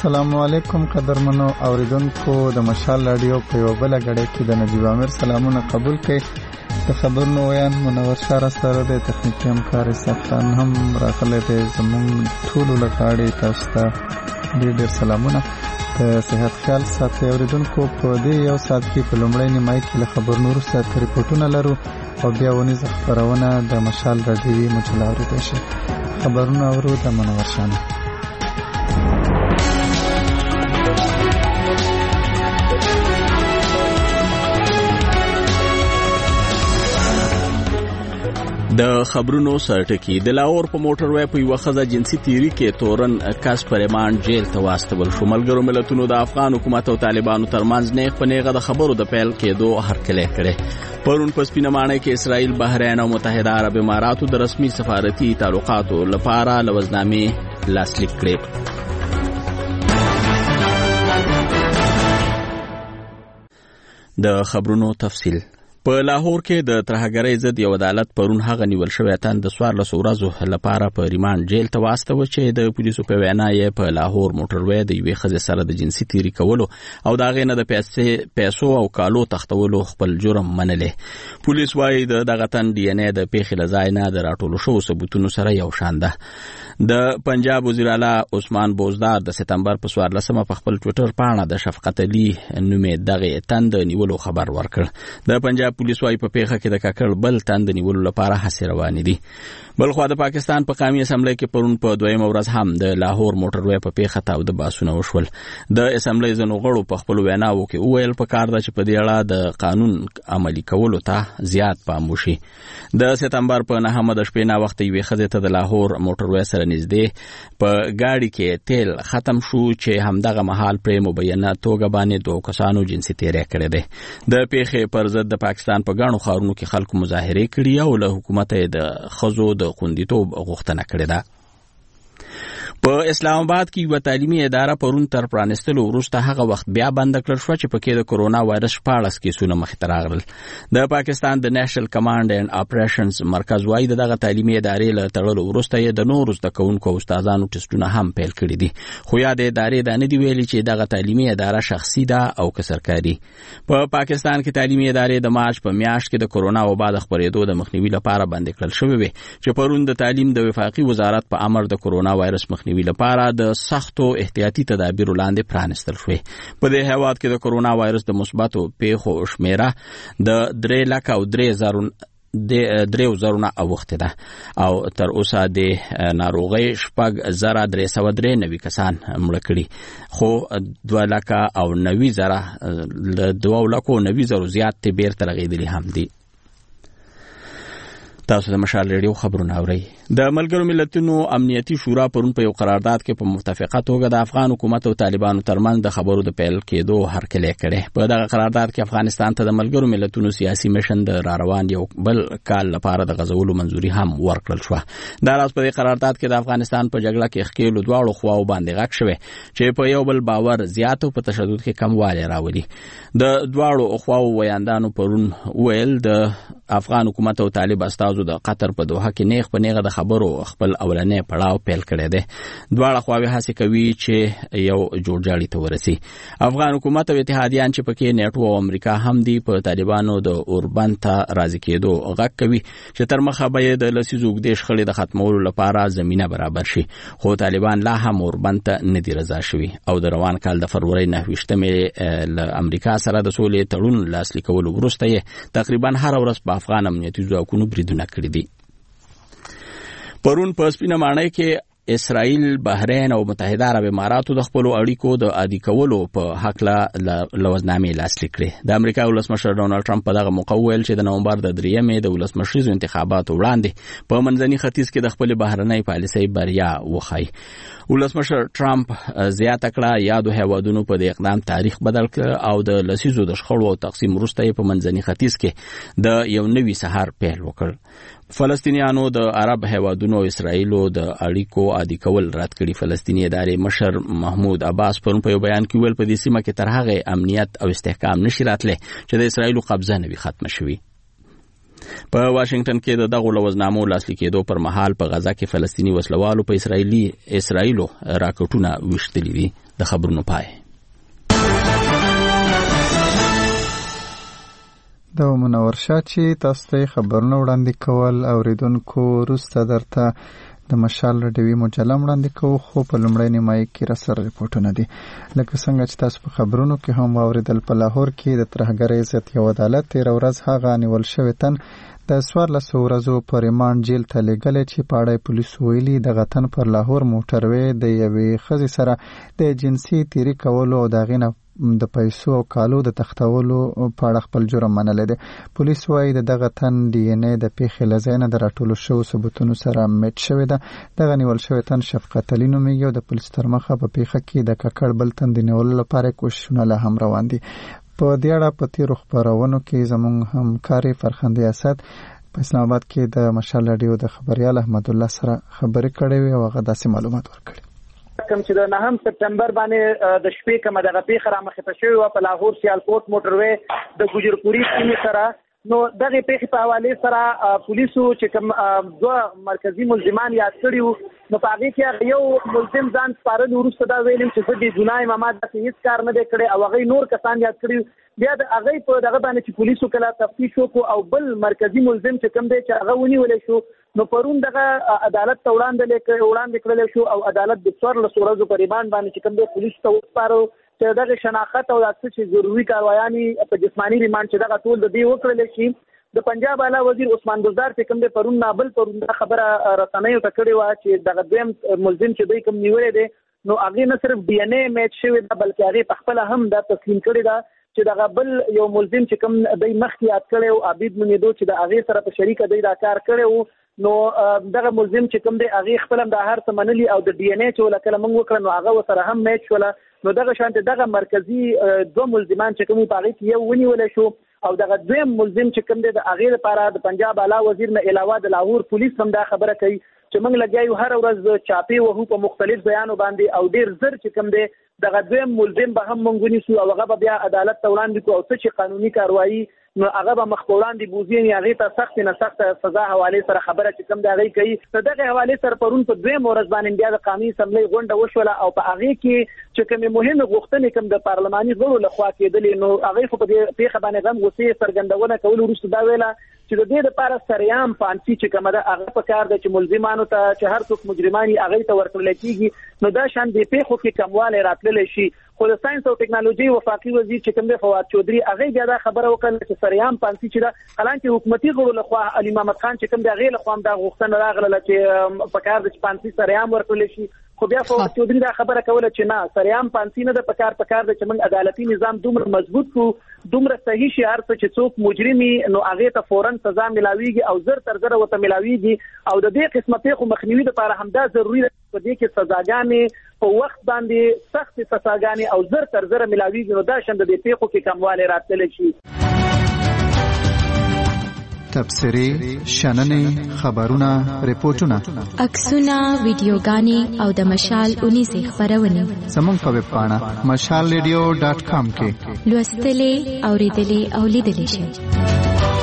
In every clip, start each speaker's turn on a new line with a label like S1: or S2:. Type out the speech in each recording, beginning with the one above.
S1: السلام علیکم قدرمنو اوریدونکو د مشال رادیو په یو بل غړې کې د نجیب عامر سلامونه قبول کړئ. د خبرونو ویان منور شار سره د تخنیکی همکار سختان هم راغله د زمون ټول لکاړي تاسو ته ډېر سلامونه. د صحت خیال ساتي اوریدونکو په دې یو ساعت کې په لومړی نیمه کې له خبرونو سره ریپورتونه لرو او بیا ونیز خبرونه د مشال رادیوي مجله اوریدل شي. خبرونه اورو د منور شان.
S2: د خبرونو سرټکی د لاهور په موټر وې په یو خزه جنسي تیری کې تورن کس پرمان جیل ته واستول شو. ملګرو ملتونو د افغان حکومت او طالبانو ترمنځ نیغ په نیغه د خبرو د پیل کېدو هرکلی کړي. پرون په سپینمانه کې اسرائیل، بحرین او متحده عرب اماراتو د رسمي سفارتي تعلقاتو لپاره لوزنامې لاسلیک کړې. د خبرونو تفصیل. په لاهور کې د ترهګرۍ ضد یو عدالت پرون هغه نیول شوی تن د 14 ورځو لپاره په ریماند جیل ته واستوه چې د پولیسو په وینا یې په لاهور موټر وې د یوې ښځې سره د جنسي تیری کولو او د هغې نه د پیسو او کالو تښتولو خپل جرم منلی. پولیس وایي دغه تن ډي ان اے د پیښې له ځای نه د راټولو شوو ثبوتونو سره یو شان ده. د پنجاب وزیر اعلی عثمان بوزدار د سپتمبر په 14 په خپل ټویټر پاڼه د شفقت علي نومې دغه تن د نیولو خبر ورکړ. د پنجاب پولیس وايي په پیښه کې د کاکړ بل تن د نیولو لپاره هڅې روانې دي. بلخوا د پاکستان په قومي اسمبلی کې پرون په دویمه ورځ هم د لاهور موټر وې په پیښه تاوده باسونه وشول. د اسمبلی ځینو غړو په خپل ویناوو کې وویل پکار ده چې په دې اړه د قانون عملي کولو ته زیات پام وشي. د سپتمبر په 9 د شپې نه وخت یوې ښځې ته د لاهور موټر وې سره نږدې په ګاډي کې تیل ختم شو چې همدغه مهال پرې مبینه توګه باندې 2 کسانو جنسي تیری کړی دی. د پیښې پر ضد د پاکستان په ګڼو ښارونو کې خلکو مظاهرې کړي او له حکومت د ښځو د خوندیتوب غوښتنه کړې ده. په اسلام آباد کې یو تعلیمي اداره پرون تر پرانستلو وروسته هغه وخت بیا بند کړل شو چې پکې د کورونا وایرس 14 کیسونه مخې ته راغلل. د پاکستان د نېشنل کمانډ اینډ اپریشنز مرکز وايي دغه تعلیمي ادارې له تړلو وروسته یې د نورو زده کوونکو او استادانو ټسټونه هم پیل کړي دي. خو یا د ادارې دا نه دی ویلي چې دغه تعلیمي اداره شخصي ده او که سرکاري. په پاکستان کې تعلیمي ادارې د مارچ په میاشت کې د کورونا وبا د خپرېدو د مخنیوي لپاره بند کړل شوې وي چې پرون د تعلیم د وفاقي وزارت په امر د کورونا وایرس مخنیوي لپاره د سختو احتیاطي تدابیر لاندې پرانستل شوې. په دې هیواد کې د کورونا وایرس د مثبتو پیښو شمیره د 3,03,000 اوښتې ده او تر اوسه د ناروغۍ 6,393 کسان مړه کړي، خو 2,90,000 له 2,90,000 زیات ته بیرته رغېدلي هم دي. تاسو د مشال ریډیو خبرونه اورئ. د ملګرو ملتونو امنیتي شورا پرون په یو قرارداد کې په متفقه توګه د افغان حکومت او طالبانو ترمنځ د خبرو د پیل کېدو هرکلی کړی. په دغه قرارداد کې افغانستان ته د ملګرو ملتونو سیاسي میشن د راروان یو بل کال لپاره د غځولو منځوري هم ورکړل شوه. دا راز په دې قرارداد کې د افغانستان په جګړه کې ښکېلو دواړو خواو باندې غږ شوی چې په یو بل باور زیات او په تشدد کې کموالی راولي. د دواړو خواو ویاندانو پرون ویل د افغان حکومت او طالب استازو د قطر په دوحه کې نیغ په نیغه د خبرو خپل اولنې پړاو پیل کړی دی. دواړه خواوې هڅې کوي چې یو جوړجاړي ته ورسي. افغان حکومت او اتحادیان چې پکې نیټو او امریکا هم دي په طالبانو د اوربند ته راضي کېدو غږ کوي چې تر مخه به یې د لسیزو اوږدې شخړې د ختمولو لپاره زمینه برابر شي، خو طالبان لا هم اوربند ته نه دي رضا شوي او د روان کال د فروری 29 له امریکا سره د سولې تړون لاسلیک کولو وروسته یې تقریبا هر ورځ په افغان امنیتي ځواکونو بریدونه کړي دي. پرون په سپینمانه کې اسرائیل، بحرین او متحده عرب اماراتو د خپل اړیکو د عادي کولو په حق له لوزنامې لاسلیک کړې. د امریکا ولسمشر ډونالد ټرمپ په دغه موقع ویل چې د نومبر د 3 د ولسمشریزو انتخاباتو وړاندې په منځني ختیځ کې د خپل بهرنۍ پالیسۍ بریا وښایي. ولسمشر ټرمپ زیاته کړه یادو هیوادونو په دې اقدام تاریخ بدل کړ او د لسیزو د شخړو او تقسیم وروسته یې په منځني ختیځ کې د یو نوي سهار پیل وکړ. فلسطینیانو د عرب هیوادونو او اسرائیلو د اړیکو عادي کول رد کړي. فلسطیني ادارې مشر محمود عباس پرون په یو بیان کې ویل په دې سیمه کې تر هغه امنیت او استحکام نشي راتلی چې د اسرائیلو قبضه نه وي ختمه شوي. په واشنگټن کې د دغو لوزنامو لاسلیک کېدو پر مهال په غزا کې فلسطیني وسلوالو په اسرائیلو راکټونه ویشتلي دي. د خبرونو پای.
S1: د منور شاه چې تاسو ته خبرونه وړاندې کول اوریدونکو وروسته درته د مشال رادیوي مجله وړاندې کوو، خو په لومړۍ نیمایي کې را سره ریپورټونه دي. لکه څنګه چې تاسو په خبرونو کې هم واوریدل، په لاهور کې د ترهګرۍ ضد یو عدالت تېره ورځ هغه نیول شوی تن د 14 ورځو په ریمانډ جیل ته لیږلی چې په اړه پولیسو ویلي دغه تن پر لاهور موټروې د یوې ښځې سره د جنسي تیري کولو او د هغې نه د پیسو او کالو د تختولو په اړه خپل جرم منلی دی. پولیس وایي د دغه تن ډي ان اے د پیښې له ځای نه د راټولو شوو ثبوتونو سره میچ شوې ده. دغه نیول شوی تن شفقت علي نومیږي او د پولیسو تر مخه په پیښه کې د ککړ بل تن د نیولو لپاره کوښښونه لا هم روان دي. په دې اړه په تیرو خپرونو کې زموږ همکاري فرخنده اسد په اسلام آباد کې د مشال رادیو د خبریال احمد الله سره خبرې کړې وې او هغه داسې معلومات ورکړي.
S3: کوم چې د 9 سپټمبر باندې د شپې کومه دغه پیښه رامخته شوې وه په لاهور سیالکوټ موټروې د ګوجرپوري سیمې سره، نو دغه پیښې په حواله سره پولیسو چې کوم دوه مرکزی ملزمان یاد کړي وو، نو په هغې کې یو ملزم ځان سپارلي وروسته دا ویلي چې زه د ګناه یم، ما داسې هېڅ کار نه دی کړی، او هغوی نور کسان یاد کړي. بیا د هغوی په دغه باندې چې پولیسو کله تفتیش وکړو او بل مرکزي ملزم چې کوم دی چې هغه ونیولی شو، نو پرون دغه عدالت ته وړاندې کړلی شو او عدالت د 14 ورځو په ریمانډ باندې چې کوم دی پولیسو ته وسپارو چې دغه شناخت او داسې چې ضروري کاروایانې په جسماني ریمانډ چې دغه ټول د دې وکړلی شي. د پنجاب اعلی وزیر عثمان بزدار چې کوم دی پرون دا خبره رسنیو ته کړې وه چې دغه دویم ملزم چې دوی کوم نیولی دی، نو هغې نه صرف ډي ان اے میچ شوې ده بلکې هغې په خپله هم دا تسلیم کړې ده چې دغه بل یو ملزم چې کوم دی مخکې یاد کړی و عبید نومېدو چې د هغې سره په شریکه دی دا کار کړی و، نو دغه ملزم چې کوم دی هغې خپل هم دا هر څه منلي او د ډي ان اے چې وله کله موږ وکړه نو هغه ورسره هم میچ شوله. نو دغه شانتې دغه مرکزي دوه ملزمان چې کوم په هغې کې یو ونیولی شو او دغه دویم ملزم چې کوم دی د هغې لپاره د پنجاب اعلی وزیر نه علاوه د لاهور پولیس هم دا خبره کوي چې موږ لګیا یو هر ورځ چاپې وهو په مختلف بیانو باندې او ډېر زر چې کوم دی دغه دویم ملزم به هم موږ ونیسو او هغه به بیا عدالت ته وړاندې کړو او څه چې قانوني کاروایي نو هغه به مخ په وړاندې بوځي، یعنې هغې ته سختې نه سخته سزا حوالې سره خبره چې کوم د هغې کوي. نو دغې حوالې سره پرون په دویم ورځ باندې بیا د قانوني اسمبلۍ غونډه وشوله او په هغې کې چې کومې مهمې غوښتنې کوم د پارلماني غړو لخوا کېدلې، نو هغې خو په دې پیښه باندې هم غوسې څرګندونه کولو وروسته دا ویله چې د دې لپاره سریعام فانسي چې کومه ده هغه په کار ده چې ملزمانو ته چې هر څوک مجرمان یې هغې ته ورکړلی کېږي، نو دا شان دې پیښو کې کموالی راتللی شي. خو د ساینس او ټکنالوژي وفاقي وزیر چې کوم دی فواد چودھري هغې بیا دا خبره وکړله چې سریعام فانسي چې ده حالانکه حکومتي غړو لخوا علي محمد خان چې کوم دی هغې لخوا هم دا غوښتنه راغله چې په کار ده چې فانسي سریعام ورکړلی شي، خو بیا فواد چودھري دا خبره کوله چې نه سریعام فانسي نه ده، په کار ده چې موږ عدالتي نظام دومره مضبوط کړو دومره صحیح شي هر څه چې څوک مجرمي نو هغې ته فوراً سزا ملاویږي او زر تر زره ورته ملاویږي او د دې قسمه پیښو مخنیوي دپاره همدا ضروري ده په دې کې سزاګانې په وخت باندې سختې سزاګانې او زر تر زره ملاویږي، نو دا شان د دې پیښو کې کموالی راتللی شي.
S1: تبصرې، شننې، خبرونه، ریپورټونه،
S4: عکسونه، ویډیوګانې او د مشال اونیزې خپرونې
S1: زموږ په ویب پاڼه mashalradio.com کې
S4: لوستلې، اورېدلې او لیدلې شئ.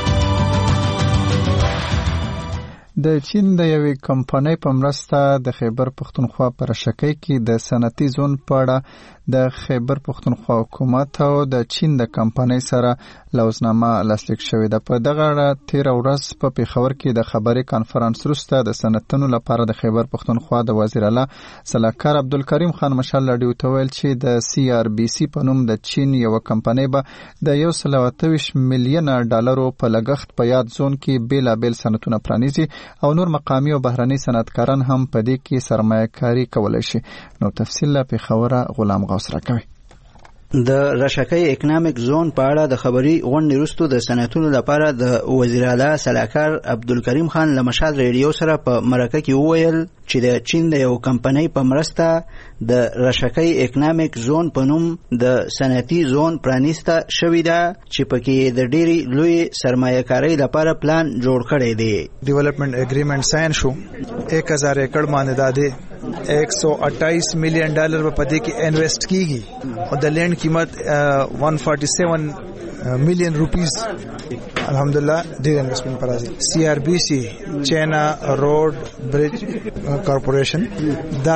S1: د چین د یوې کمپنۍ په مرسته د خیبر پښتونخوا په رشکۍ کې د صنعتي زون په اړه د خیبر پښتونخوا حکومت او د چین د کمپنۍ سره لوزنامه لاسلیک شوې ده. په دغه اړه تېره ورځ په پېښور کې د خبري کانفرنس وروسته د صنعتونو لپاره د خیبر پښتونخوا د وزیر اعلی سلاکار عبدالکریم خان مشال رادیو ته ویل چې د CRBC په نوم د چین یو کمپنۍ به د 128 میلیونه ډالرو په لګښت په یاد زون کې بیلابیل صنعتونه پرانیزي او نور مقامی او بهرني صنعتکاران هم په دې کې سرمایه کاری کولی شي. نو تفصیل له پېښوره غلام غوث راکوي.
S5: د رشکۍ اکنامک زون په اړه د خبري غونډې وروسته د صنعتونو لپاره د وزیر اعلی سلاکار عبدالکریم خان له مشال ریډیو سره په مرکه کې وویل چې د چین د یو کمپنۍ په مرسته د رشکۍ اکنامک زون په نوم د صنعتي زون پرانیسته شوې ده چې پکې د ډېرې لوی سرمایه کارۍ لپاره پلان جوړ کړی دی.
S6: ډیولپمنٹ اګریمنٹ ساين شو 1000 ایکڑ باندې دادې 128 میلیون ډالر په دې کې انویسټ کیږي او د لینډ قیمت $147 million rupees alhamdulillah ډیر انویسټمنٹ پر راځي. CRBC چینا روډ برج کارپوریشن دا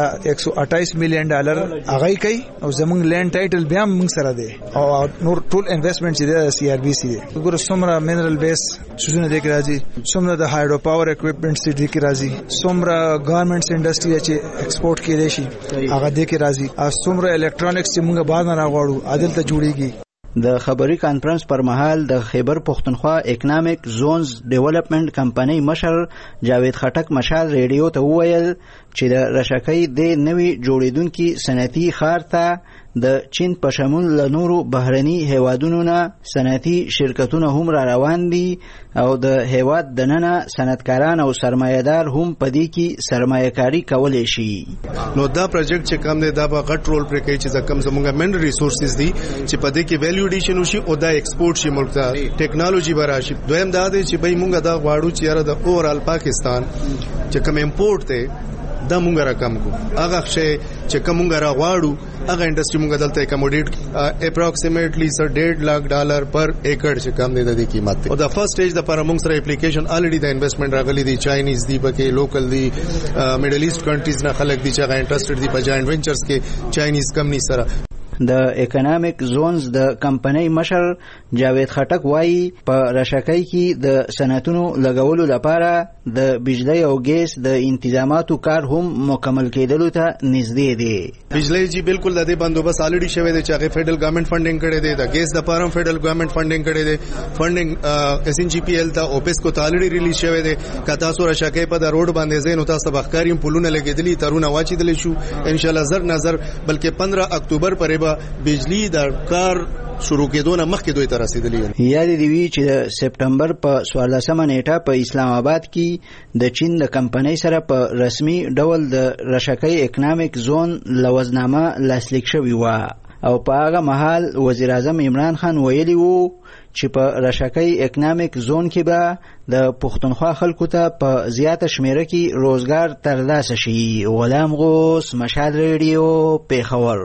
S6: $128 million هغه کوي او زمونږ لینډ ټایټل بیا موږ سره دی او نور ټول انویسټمنٹ چې دی CRBC دی. وګوره څومره منرل بیس سوزونه دی کې راځي, څومره د هایډرو پاور اکوپمنټس دی کې راځي, څومره ګارمنټس انډستری چې ایکسپورټ کېدای شي هغه دی کې راځي, او څومره الکترونکس چې موږ بار نه راغواړو عادل ته جوړیږي.
S5: د خبري کانفرنس پر مهال د خیبر پختونخوا اکنامک زونز ډیولپمنٹ کمپنۍ مشر جاوید خټک مشال ریډیو ته وویل چې د رشکۍ د نوي جوړیدونکي صنعتي ښار ته د چین په شمول له نورو بهرني هیوادونو نه صنعتي شرکتونه هم را روان دي او د هیواد دننه صنعتکاران او سرمایه‌دار هم په دې کې سرمایه‌کاري کولی شي.
S7: نو دا پروجیکټ چې کوم دی دا به غټ رول پرې کوي چې کم زموږ منرل ریسورسز دي چې په دې کې ویلیو ایډیشن وشي او دا ایکسپورټ شي ملک ته, ټیکنالوژي به راشي. دویم دا دی چې به موږ دا غواړو چې د اورال پاکستان چې کوم امپورټ دی دا مونږ را کم کو, هغه شی چې کوم مونږ را غواړو هغه انډستری مونږ دلته اکوموډیټ اپروکسیمیټلی $1.5 lakh پر ایکړ چې کم دی د دې قیمت. او د فرست سټیج د لپاره مونږ سره اپلیکیشن الریډي د انویسټمنٹ راغلي دي, چاینیز دی پکې, لوکل دی, میډل ایست کنټریز نه خلک دي چې هغه انټرېسټډ دي په جاینټ وینچرز کې چاینیز کمپنی سره.
S5: د اکنامک زونز د کمپنۍ مشر جاوید خټک وایي په رشکۍ کې د صنعتونو لګولو لپاره د بجلی او ګیس د انتظاماتو کار هم مکمل کېدلو ته نږدې دی.
S7: بجلی جی بالکل د دې بندوبست الریډي شوی دی چې هغه فیډرل ګورنمنت فنډینګ کړی دی, د ګیس د پاره فیډرل ګورنمنت فنډینګ کړی دی, فنډینګ SNGPL ته اوپس کو الریډي ریلیز شوی دی. کتا سو رشکۍ په د روډ باندې زین او تاسو بخکاریم پلونه لګیدلی ترونه واچیدل شو ان شاء الله زر نظر بلکې 15 اکتوبر پرې بجلی د کار شروع کېدونه مخکې دوی ته رسیدلی.
S5: یاد دی وی چې د سپټمبر په 14مه نیټه په اسلام آباد کې د چین د کمپنۍ سره په رسمي ډول د رشکۍ اکنامک زون لوزنامه لاسلیک شوی و او په هغه مهال وزیر اعظم عمران خان ویلی وو چې په رشکۍ اکنامک زون کې به د پښتونخوا خلکو ته په زیاته شمیره کې روزګار ترلاسه شي. غلام غوث, مشال ریډیو, پیښور.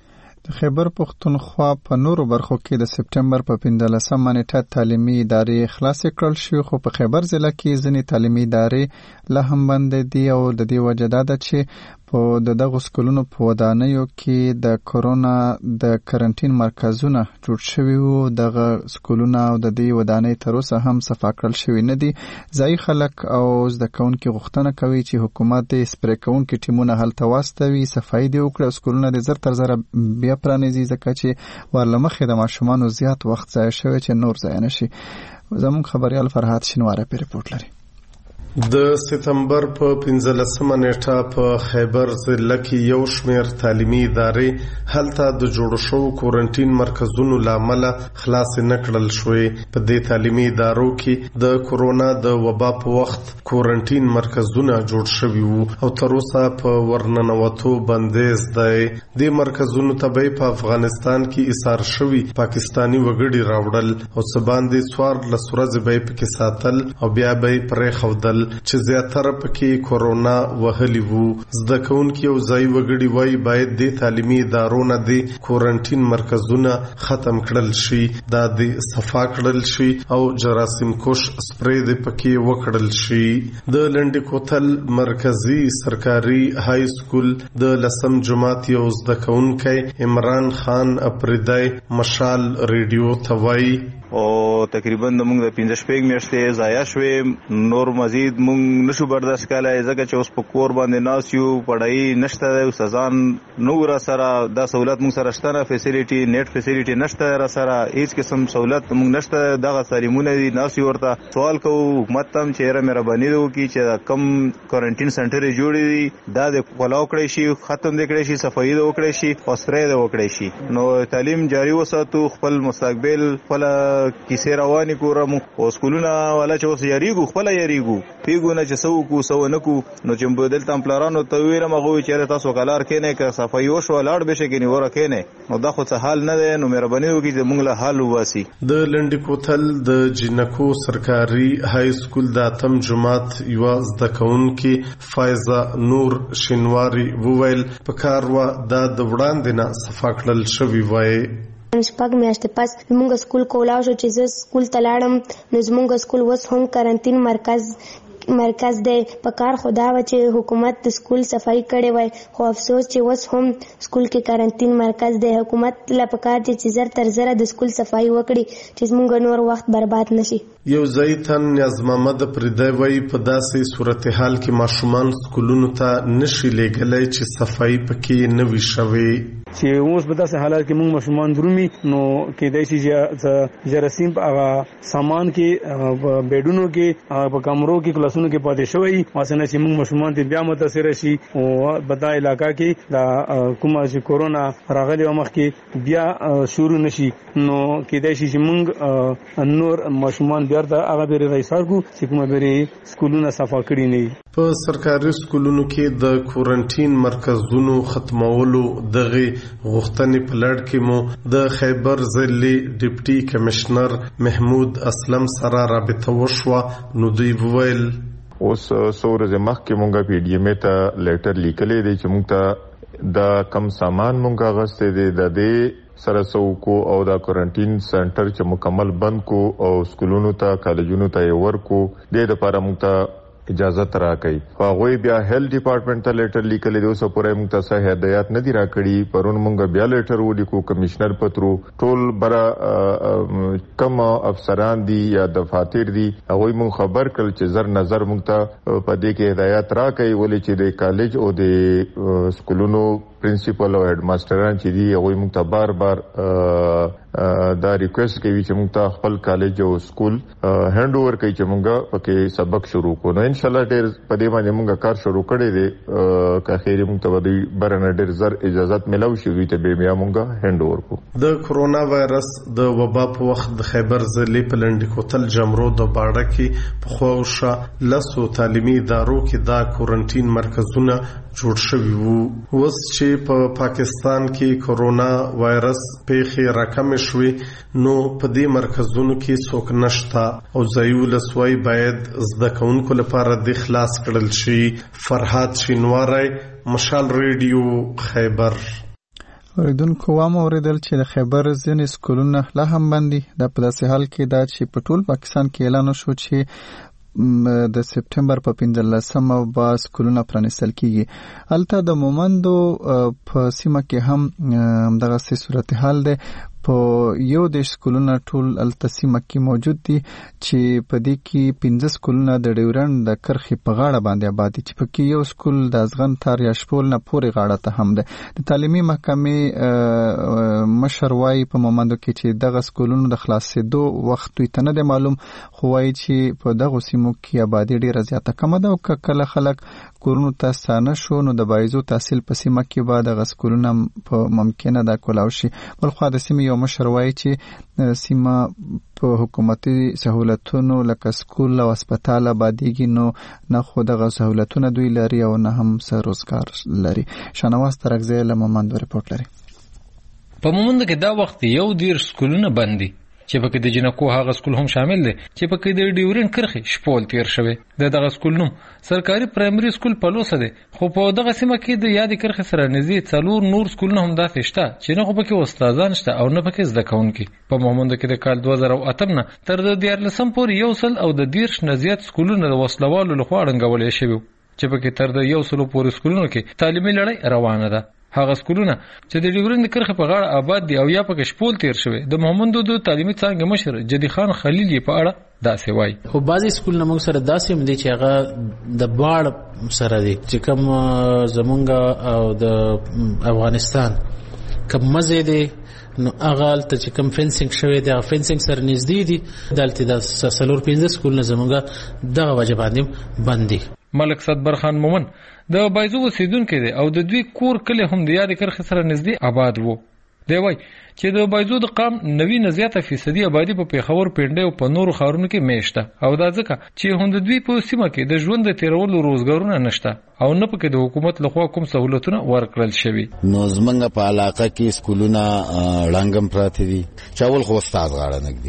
S1: خیبر پختونخوا په نورو برخو کې د سپټمبر په 15مه نیټه تعلیمي ادارې خلاص کړل شو, خو په خیبر ضلع کې ځینې تعلیمي ادارې لا هم بند دي او د دې وجه دا ده چې په دغه سکولونو په ودانیو کې د کورونا د کرنټین مرکزونه جوړ شوي وو. دغه سکولونه او د دې ودانۍ تر اوسه هم صفا کړل شوي نه دي. ځایي خلک او زده کوونکي غوښتنه کوي چې حکومت د سپری کوونکي ټیمونه هلته واستوي, صفایي دې وکړي, سکولونه د زر تر زره بیا پرانیزي ځکه چې ورلمخې د ماشومانو زیات وخت ضایع شوی چې نور ضایع نشي. زموږ خبریال فرهاد شینواره په ریپورت لري.
S8: د سپتمبر په 15مه نیټه په خیبر ضلع کې یو شمېر تعلیمي ادارې هلته د جوړ شوو کورنټین مرکزونو لامل خلاص نه کړل شوې. په دې تعلیمي ادارو کې د کورونا د وبا په وخت کورنټین مرکزونه جوړ شوي وو او تر اوسه په ورننوتو بندیز دی. دې مرکزونو ته به په افغانستان کې ایثار شوي پاکستانی وګړي راوړل او سباندې څوار لسورځ به پکې ساتل او بیا به پرې خودل چې زیاتره پکې کورونا وهلی وو. زده کوونکي او ځای وګړي وای باید د تعلیمي ادارو نه د کورنټین مرکزونه ختم کړل شي, دا د صفا کړل شي او جراثیم کش سپری د پکې وکړل شي. د لنډی کوتل مرکزی سرکاري های سکول د لسم جماعت یو زده کوونکی عمران خان اپریدای مشال ریډیو توای
S9: او تقریبا موږ د 15 میاشتې ضایع شوې, نور مزید موږ نشو برداشت کولای ځکه چې اوس په کور باندې ناس یو, پړای نشته, سزان نو را سره دا سہولت موږ سره شته, فیسیلیټي نیټ فیسیلیټي نشته را سره, هیڅ قسم سہولت موږ نشته. دغه تعلیمونه دي ناس ورته سوال کوو حکومت ته چې را مهرباني وکړي چې کم کوارنټین سنټر جوړي دي دا د پلاو کړی شي, ختم کړی شي, صفایي وکړي شي, او سپری وکړي شي. نو تعلیم جاری وساتو, خپل مستقبل خپل کیسه رواني کورم او سکولونه ولا چې اوس یریګو خپل یریګو پیګو نه چې سو کو سو نه کو نو چې بدل تمپلارانو ته ویره مغو چې تاسو کلار کینې که صفایي وشو لاړ به شي کې نه وره کینې نو دا خو څه حال نه ده. نو مهرباني وکړئ چې موږ له حل واسي.
S8: د لنډی کوتل د جنکو سرکاري های سکول د اتم جماعت یو زده کوونکی فایزه نور شینواری وویل په کار و د وړاندې نه صفا کړل شوی وای.
S10: شپږ میاشتې پس زموږ سکول کولاو شو چې زه سکول ته لاړم نو زموږ سکول اوس هم کرنټین مرکز دی. په کار خو دا وه چې حکومت د سکول صفایي کړې وای خو افسوس چې اوس هم سکول کې کرنټین مرکز دی. حکومت له پکار دی چې زر تر زره د سکول صفایي وکړي چې زموږ نور وخت برباد نشي.
S8: یو ځای ته نیاز محمد پردی وایي په داسې صورتحال کې ماشومان سکولونو ته نشي لیږلی چې صفایي پکې نه وي شوې
S11: چې اوس په داسې حالات کې موږ ماشومان درومي نو کېدای شي چې جراثیم په هغه سامان کې بیډونو کې په کمرو کې کلاسونو کې پاتې شوی واسنه چې موږ ماشومان ته بیا متاثر شي او بدا علاقہ کې دا کومه چې کورونا راغلی او مخ کې بیا شروع نشي نو کېدای شي چې موږ نور ماشومان بیا د هغه بیرې راځو چې کومه بیرې سکولونه صفا کړی نه.
S8: په سرکاري سکولونو کې د کوارنټین مرکزونو ختمولو دغه غوښتنې په لړ کې مو د خیبر ضلعي ډیپټي کمشنر محمود اسلم سره رابطه وشوه نو دوی وویل
S12: اوس څو مخکې مونږه پی ډي ایم ته لیټر لیکلی دی چې مونږ ته دا کم سامان مونږه غوښتی دی د دې سره سوکو او دا کوارنټین سنټر چې مکمل بند کو او سکولونو ته کالجونو ته یې ورکو د لپاره مونږ ته اجازه ترا کوي. هغه بیا هیلث ډپارټمنټ ته لیټر لیکلی دی اوس پورې موږ ته صحیح هدایت نه دی راکړي. پرون موږ بیا لیټر ولیکو کمشنر پترو ټول برا کم افسران دي یا دفاتر دي هغه موږ خبر کړل چې زر نظر موږ ته په دې کې هدایت راکړي ولې چې د کالج او د سکولونو پرنسپل او هډ ماستران چې دی هغه موږ ته بار بار دا ریکوست کوي چې موږ ته خپل کالج او سکول هاند اوور کوي چې موږ پکې سبق شروع کوو. نو ان شاء الله ډېر په دې باندې موږ کار شروع کړی دی که خیر موږ ته د برنه ډېر زر اجازه ملو شي دوی ته به بیا موږ هاند اوور کوو.
S8: د کورونا وایرس د وبا په وخت د خیبر ضلعي په لنډ کوتل جمرو د باړه کې په خوښه لاسو تعلیمي ادارو کې دا کوارنټین مرکزونه جوړ شوي وو. اوس چې په پاکستان کې کورونا وایرس پیښې راکمې شوي نو په دې مرکزونو کې څوک نشته او ځایي ولسوالۍ باید زده کوونکو لپاره د خلاص کړل شي. فرحات شینواری مشال ریډیو خیبر.
S1: اوریدونکو وامو اوریدل چې د خیبر ځینې سکولونه لا هم بند دي. دا په داسې حال کې دا چې په ټول پاکستان کې اعلان وشو چې د سپټمبر په 15مه به سکولونه پرانیستل کیږي. هلته د مومندو په سیمه کې هم دغه صورتحال دی. په یو د سکولونه ټول التسیمه کې موجود دي چې په دې کې 15 سکولونه د ډیورند د کرخې په غاړه باندې آباد دي چې په کې یو سکول د ازغن تار یا شپول نه پورې غاړه ته هم ده. د تعلیمي محکمې مشر وايي په مومندو کې چې دغه سکولونو د خلاصېدو وخت دوی ته نه دی معلوم خو وايي چې په دغه سیمو کې آبادي ډیره زیاته کمه ده او کله خلک کورونو ته ستانه شو نو د بایزو تحصیل په سیمه کې به دغه سکولونه په ممکنه ده کولاو شي. بلخوا د سیمې یو مشر وايي چې سیمه په حکومتي سہولتونو لکه سکول او هسپتال آبادیږي نو نه خو دغه سہولتونه دوی لري او نه هم څه روزګار لري. شنواز ترکزی له مومندو رپورټ لري.
S13: په مومند کې دا وخت یو ډیر سکولونه بند دي چې پکې د جنکو هغه سکول هم شامل دي چې پکې د ډیورین کرخي شپول تیر شوی. دغه سکول نوم سرکاري پرایمري سکول پلوسه دی خو په دغه سیمه کې د یاد کرخي سره نږدې څلور نور سکولونه هم داسې شته چې نه خو پکې استادان شته او نه پکې زده کوونکي. په مومند کې د کال 2008 نه تر 14 پورې یو سل او د 10 نه زیات سکولونه د وسلوالو لخوا ړنګول شوي چې پکې تر د 100 پورې سکولونو کې تعلیمي لړۍ روانه ده. هغه سکولونه چې د ډیورند کرخه په غاړه آباد دي او یا پکې شپول تیر شوی. د محمدو د تعلیمي څانګې مشر جدي خان خلیل په اړه داسې وایي.
S14: خو بعضی سکولونه موږ سره داسې هم دي چې هغه د باړ سره دي چې کوم زمونږ او د افغانستان کوم مزه دي نو هغه ته چې کوم فینسینګ شوی دی هغه فینسینګ سره نږدې دي دلته د سلور 15 سکولونه زمونږ دغه وجه باندې بند دي.
S13: ملک صدبر خان مومن د بایزو اوسیدونکو دی او د دوی کور کله هم د یاد کرخه سره نږدې آباد وو. دی وای چې د بایزو د قام 90% آبادی په پیښور پنډه او په نورو ښارونو کې میشته او دا ځکه چې هم د دوی په سیمه کې د ژوند د تیرولو روزګارونه نشته او نه پکې د حکومت لخوا کوم سہولتونه ورکړل شوي.
S15: نو زمونږ په علاقه کې سکولونه ړنګم پراته دي چاول خو استاد غاړه نګدي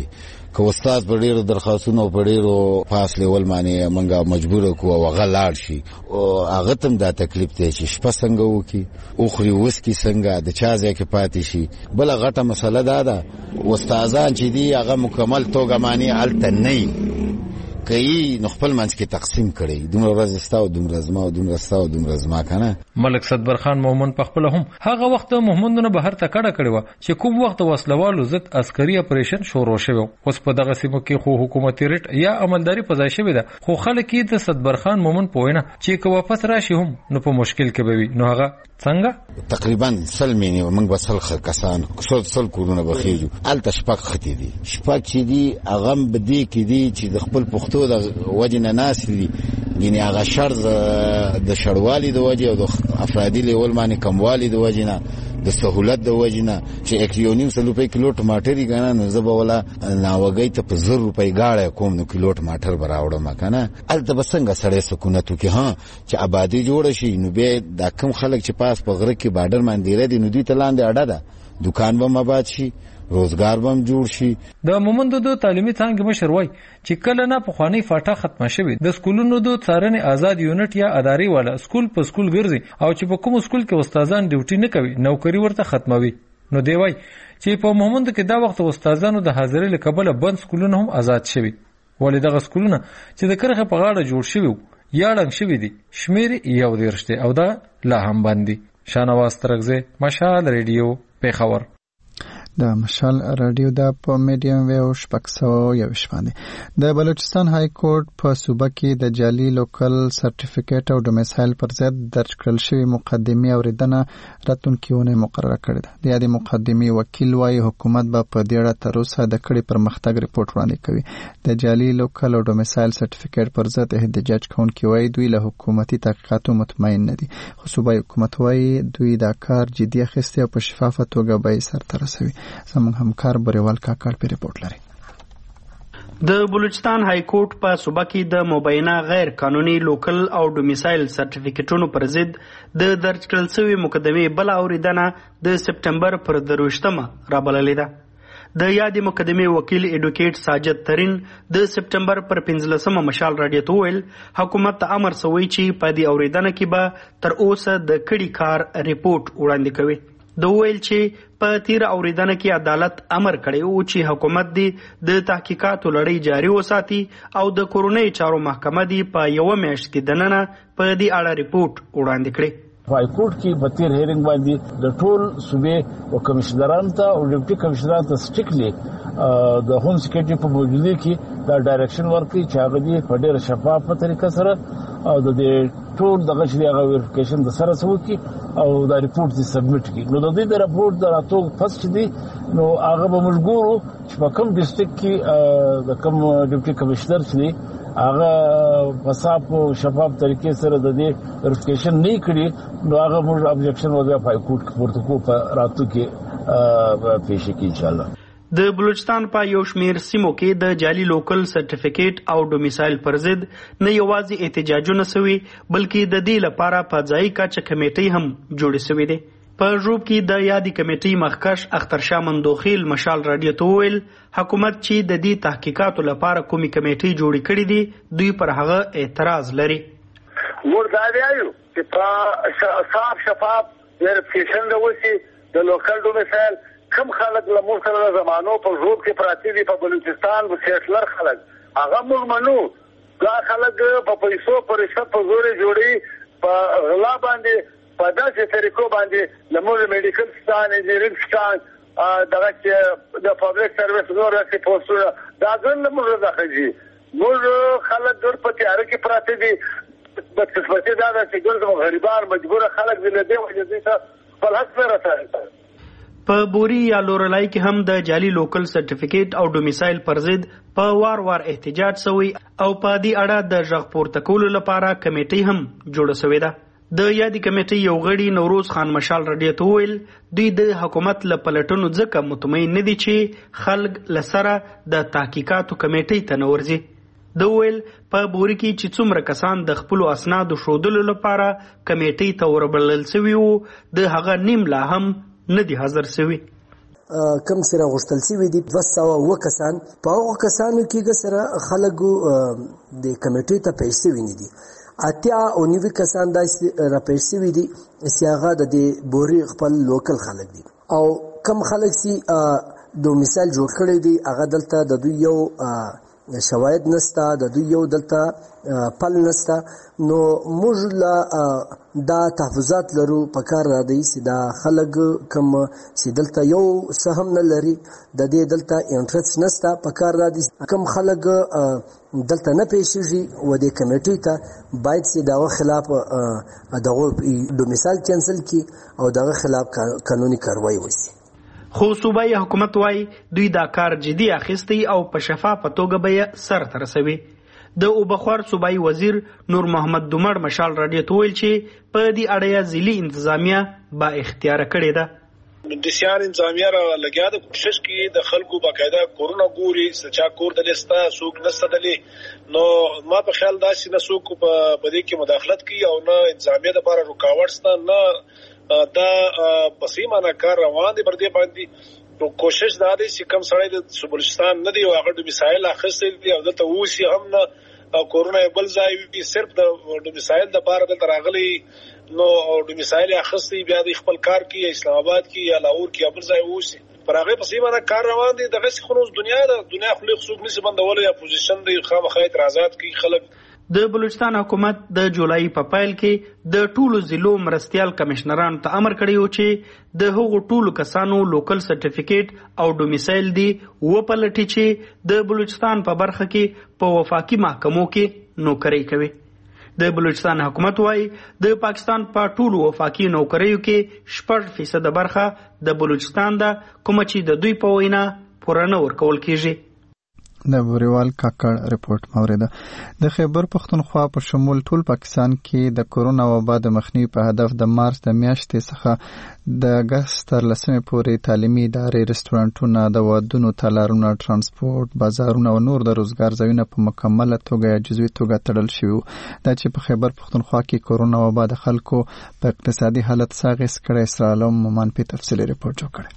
S15: که استاد په ډیرو درخواستونو په ډیرو پاس لیول باندې منګه مجبور کو او غلاړ شي او هغه تم دا تکلیف دی چې شپه څنګه وکي او خوري وسکی څنګه د چا ځای کې پاتې شي. بل غټه مسله ده استادان چې دی هغه مکمل توګه معنی الته نه کوي نو خپل منځ کې تقسیم کړي دومره ورځ استاو دومره زما او دومره استاو دومره زما کنه.
S13: ملک صدبر خان مومن په خپل هم هغه وخت مومندونه بهر ته کډه کړي و چې کوم وخت وسلوالو ضد عسکري اپریشن شروع شوی. اوس په دغه سیمه کې خو حکومتي ریټ یا عملداري په ځای شوی ده خو خلک یې د صدبر خان مومن پوینه چې که واپس راشي هم نو په مشکل کې به وي. نو هغه څنګه
S15: تقریبا سلمینی موږ به سلخ کسان سل کورونه بخیجو الته شپږ ختی دي شپږ چې دي هغه بدی کې دي چې د خپل پښتو د وجنه ناس دي یعنی هغه شر د شړوالي د وجه او د افرادي لیول باندې کموالي د وجنه د سہولت د وجنه چې 1.5 روپۍ کیلو ټماټر غاڼه نو زبا ولا ناوګي ته په 0 روپۍ گاړه کوم نو کیلو ټماټر براوړم کنه الته بسنګ سړې سکونت کې ها چې آبادی جوړ شي نو به د کم خلک چې پاس په غره کې بارډر باندې لري نو دوی ته لاندې اډه ده دکان به مباد شي روزګار بم جوړ شي.
S13: د مومندو د تعلیمي څانګې مشر وای چې کله نه په خواني فاټه ختمه شوی د سکولونو د څارنې آزاد یونټ یا اداري والا سکول په سکول ګرځي او چې په کوم سکول کې استادان ډیوټي نه کوي نوکری ورته ختموي. نو دی وای چې په مومندو کې دا وخت استادانو د حاضرۍ لکبله بند سکولونه هم آزاد شوی. ولې دغه سکولونه چې د کرخه په غاړه جوړ شوی یا ډنګ شوی دي شمیر یو دیرشته او دا لا هم باندې. شانواز ترغزه مشال ریډیو پیښور.
S1: د مشال رادیو د په میډیم ویو شپږ باندې د بلوچستان های کورټ په صوبه کې د جعلي لوکل سرټیفیکیټ او ډومیسایل پر ضد درج کړل شوی مقدمه اوریدنه راتلونکیونه مقرره کړې ده. د دې مقدمه وکیل وايي حکومت به په دې اړه تر اوسه د کړي پرمختګ ریپورت وړاندې کوي. د جعلي لوکل او ډومیسایل سرټیفیکیټ پر ضد احتجاج کوونکي وايي دوی له حکومتي تحقیقاتو مطمئن نه دي خو صوبه حکومت وايي دوی دا کار جدي اخیستی او په شفافه توګه به سرته رسوي. زموږ همکار بریوال کاکړ په ریپورت لري.
S16: د بلوچستان های کورټ په صوبه کې د مبینه غیر قانوني لوکل او ډومیسایل سرټیفیکیټونو پر ضد د درج کړل شوی مقدمه بل اوریدنه د سپټمبر پر 23 رابللې ده. د یادې مقدمه وکیل ایډوکیټ ساجد ترین د سپټمبر پر 15 مشال رادیو ته ویل حکومت ته امر شوی چې په دې اوریدنه کې به تر اوسه د کړي کار ریپورت وړاندې کوي. د ویل چې په تیر اوریدنه کې عدالت امر کړی او چې حکومت دی د تحقیقاتو لړۍ جاري وساتي او د کورونی چارو محکمه دی په یو میاشت کې دننه په دې اړه ریپورت وړاندې کړي.
S17: های کورټ کې په تیر هیرینګ باندې د ټول صوبې او کمشنرانو ته او ډیپټي کمشنرانو ته سټریکټلی د هوم سکیورټي په موجودګۍ کې دا ډایرکشن ورکړي چې هغه دې په ډېر شفافه طریقه سره او د دې ټول دغه چې هغه ویریفیکیشن د سره سوي او دا ریپورت دې سبمیټ کړي. نو د دې د ریپورت د راتلو فست دی نو هغه به موږ ګورو چې په کوم ډیسټریکټ کې د کوم ډیپټي کمشنر چې هغه په صاف او شفاف طریقې سره د دې ویریفیکیشن نه کړي نو هغه موږ ابجیکشن وځي په کورټ کې پورته کو په راتلو کې پیش کی ان شاء الله.
S16: د بلوچستان په یو شمیر سیمو کې د جعلي لوکل سرټیفیکیټ او ډومیسایل پر ضد نه یوازې احتجاجونه شوي بلکې د دې لپاره په ځای کچه کمیټې هم جوړې شوې دي. په ژوب کې د یادې کمیټې مخکښ اخترشاه مندوخیل مشال رادیو ته ویل حکومت چې د دې تحقیقاتو لپاره کومې کمیټې جوړې کړې دي دوی پر هغه اعتراض لري.
S18: موږ دا وایو چې په صاف شفاف ویریفیکیشن د وسی د لوکل ډومیسایل کم خلک له موږ سره د زمانو په ژوب کې پراته دي په بلوچستان و سیټلر خلک هغه موږ منو دا خلک په پیسو پر رشوت په زور جوړي په غلا باندې په داسې طریقو باندې له موږ میډیکل سټان انجینرینګ سټان دغه چې د پبلک سرویس نور راځي پوسټونه دا ځل موږ راځي موږ خلک ډېر په تیار کې پراته دي د قسمتي دا چې ګل غریبان مجبور خلک دي له دې وجې څخه خپل حق سره راځي.
S16: په بوري یا لورلای کې هم د جعلي لوکل سرټیفیکیټ او ډومیسایل پر ضد په وار احتجاج شوی او په دې اړه د ژغ پورته کولو لپاره کمیټې هم جوړه شوې ده. د یادې کمیټې یو غړي نوروز خان مشال رادیو ته ویل دوی د حکومت له پلټنو ځکه مطمئن نه دي چې خلک لسره د تحقیقاتو کمیټې ته نه ورځي. د ویل په بوري کې چې څومره کسان د خپل اسنادو ښودلو لپاره کمیټې ته وربلل شوي وو د هغه نیم لا هم نه دي حاضر شوي.
S19: کم سره غشتل سوي دي 209 کسان په هغه کسانو کې سره خلک د کمیټې ته پیسې ویني دي 89 کسان دا را پیسې وي دي سیاغه د بوري خپل لوکل خلک دي او کم خلک سي دومیسایل جوړ کړی دي هغه دلته د دوی یو شواهد نستا د دوی یو دلته پل نستا نو موږ لا دا تحفظات لرو په کار را دی چې دا خلک کم چې دلته یو سهم نه لري د دې دلته انټرست نستا په کار را دی کم خلک دلته نه پیښیږي و د کمیټې ته باید چې دغه خلاف دغه دومیسایل کینسل کی او دغه خلاف قانوني کاروایی وشي
S16: خو صوبایي حکومت وايي دوی دا کار جدي اخیستی او په شفافه توګه به سر ته رسوي. د اوبخور صوبایي وزیر نور محمد دومړ مشال راډیو ته ویل چې په دې اړه ځلي انتظامیه با اختیار کړې ده.
S20: د سیان انتظامیه را لګیا د کوشش کې د خلکو باقاعده کورونه ګوري سچا کور د لستا سوق نستدلې نو ما په خیال دا چې نه سوق په بده کې مداخلت کوي او نه انتظامیه د لپاره رکاوټ ست نه دا بسیمانه کار روان دي پر دې باندې نو کوشش دا دی چې کم سړی د بلوچستان نه دی او هغه د مسایل اخیستل دي او دلته اوسي هم نه کورونه بل ځای وي صرف د مسایل د لپاره دلته راغلي نو د مسایل اخیستي بیا د خپل کار کې اسلام آباد کې یا لاهور کې بل ځای اوسي پر هغه بسیمانه کار روان دي دغه خلوص دنیا خلک څوک نشي بندول یا پوزیشن دی خامخا اعتراضات کوي خلک.
S16: د بلوچستان حکومت د جولای په پیل کې د ټولو ضلعو مرستیال کمشنرانو ته امر کړی و چې د هغو ټولو کسانو لوکل سرټیفیکیټ او ډومیسایل دی وپلټي چې د بلوچستان په برخه کې په وفاقي محکمو کې نوکري کوي. د بلوچستان حکومت وايي د پاکستان په ټولو وفاقي نوکریو کې 6% برخه د بلوچستان ده کوم چې د دوی په وینا پوره نه ورکول کیږي.
S1: د بوریوال کاکړ رپورت موریده د خیبر پختونخوا په شمول ټول پاکستان کې د کورونا وبا د مخنیوي په هدف د مارچ د میاشتې څخه د اګست تر 10 پورې تعلیمي ادارې رستورانټونه د ودونو تالارونه ترانسپورت بازارونه او نور د روزګار ځایونه په مکمله توګه یا جزوي توګه تړل شوي دا چې په خیبر پختونخوا کې کورونا وبا د خلکو په اقتصادي حالت ساغس کړی اسرائیل مومن په تفصیلي رپورت جوړ کړی.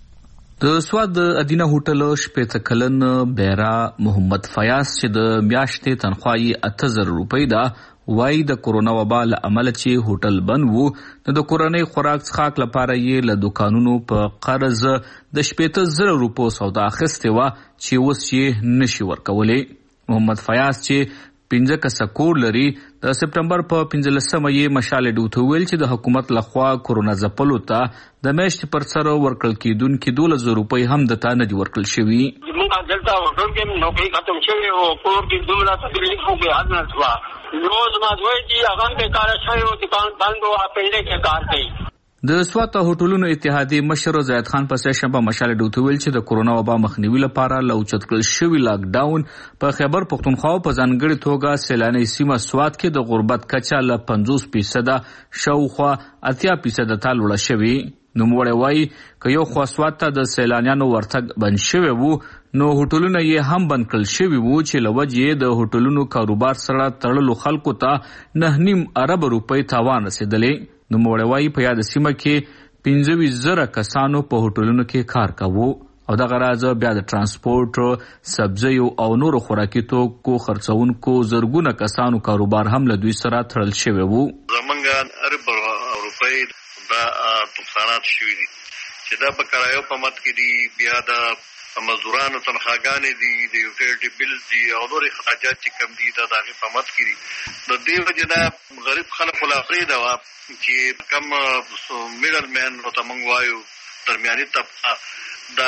S21: د سواد ادینه هوټل شپېته کلن بیرا محمد فیاض چې د میاشتې تنخواه یې 8000 روپۍ ده وایي د کورونا وبا له امله چې هوټل بند وو د کورنۍ خوراک څښاک لپاره یې له دوکانونو په قرض د 18000 روپو سودا اخیستې وه چې اوس یې نشي ورکولی. محمد فیاض چې 15 کسه کور لري د سپټمبر په 15مه یې مشال ډوته ویل چې د حکومت لخوا کورونا ځپلو ته د میاشتې پر سر ورکړل کېدونکي 12000 روپۍ هم د تا نه دي ورکړل شوي.
S22: موږ دلته هوټل کې نوکري ختم شوې او کور کې دومره تکلیف وکړې حد نه شوه روز ما دوی چې هغه هم بېکاره شوی او دکان بند و پنډې کې کار کوي.
S21: د سوات هوټلونو اتحادیې مشر زید خان په سهشنبه مشال ډوته ویل چې د کورونا وبا مخنیوي لپاره له اوچت کړل شوي لاک ډاون په خیبر پختونخوا په ځانګړې توګه سیلاني سیمه سوات کې د غربت کچه له 50% شاوخوا 80% ته لوړه شوې. نوموړی وایي که یو خوا سوات ته د سیلانیانو ورتګ بند شوی وو نو هوټلونه یې هم بند کړل شوي وو چې له وجې د هوټلونو کاروبار سره تړلو خلکو ته 9.5 ارب روپۍ تاوان رسېدلی. نوموړی وایي په یاد سیمه کې 15000 کسانو په هوټلونو کې کار کاوه او دغه راز بیا د ترانسپورت سبزیو او نورو خوراکي توکو خرڅونکو زرګونه کسانو کاروبار هم له دوی سره تړل شوی وو.
S23: زمونږ ارب روپۍ دا نقصانات شوي دي چې دا په کرایو په مت کې دي بیا د مزدورانو تنخواګانې دي د یوټیلیټي بیلز دي او نورې اخراجات چې کم دي دا د هغې په مت کې دي. د دې وجې نه غریب خلکو لا پرېږده وه چې کم میډل مین ورته موږ وایو درمیاني طبقه د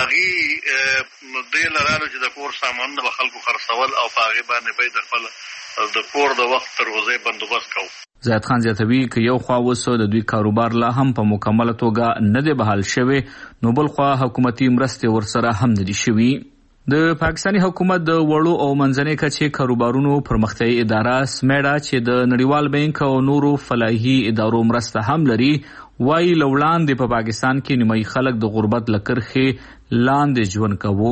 S23: هغې دې لرالو چې د کور سامانونه به خلکو خرڅول او په هغې باندې به د خپل د کور د وخت تر روزۍ بندوبست کوو.
S21: زید خان زیاتوي که یو خوا اوس د دوی کاروبار لا هم په مکمله توګه نه دی بحال شوی نو بل خوا حکومتي مرستې ورسره هم نه دي شوي. د پاکستاني حکومت د وړو او منځنۍ کچې کاروبارونو پرمختیایي اداره سمیډا چې د نړیوال بانک او نورو فلاحي ادارو مرسته هم لري وایي له وړاندې په پاکستان کې نیمایي خلک د غربت له کرښې لاندې ژوند کوو.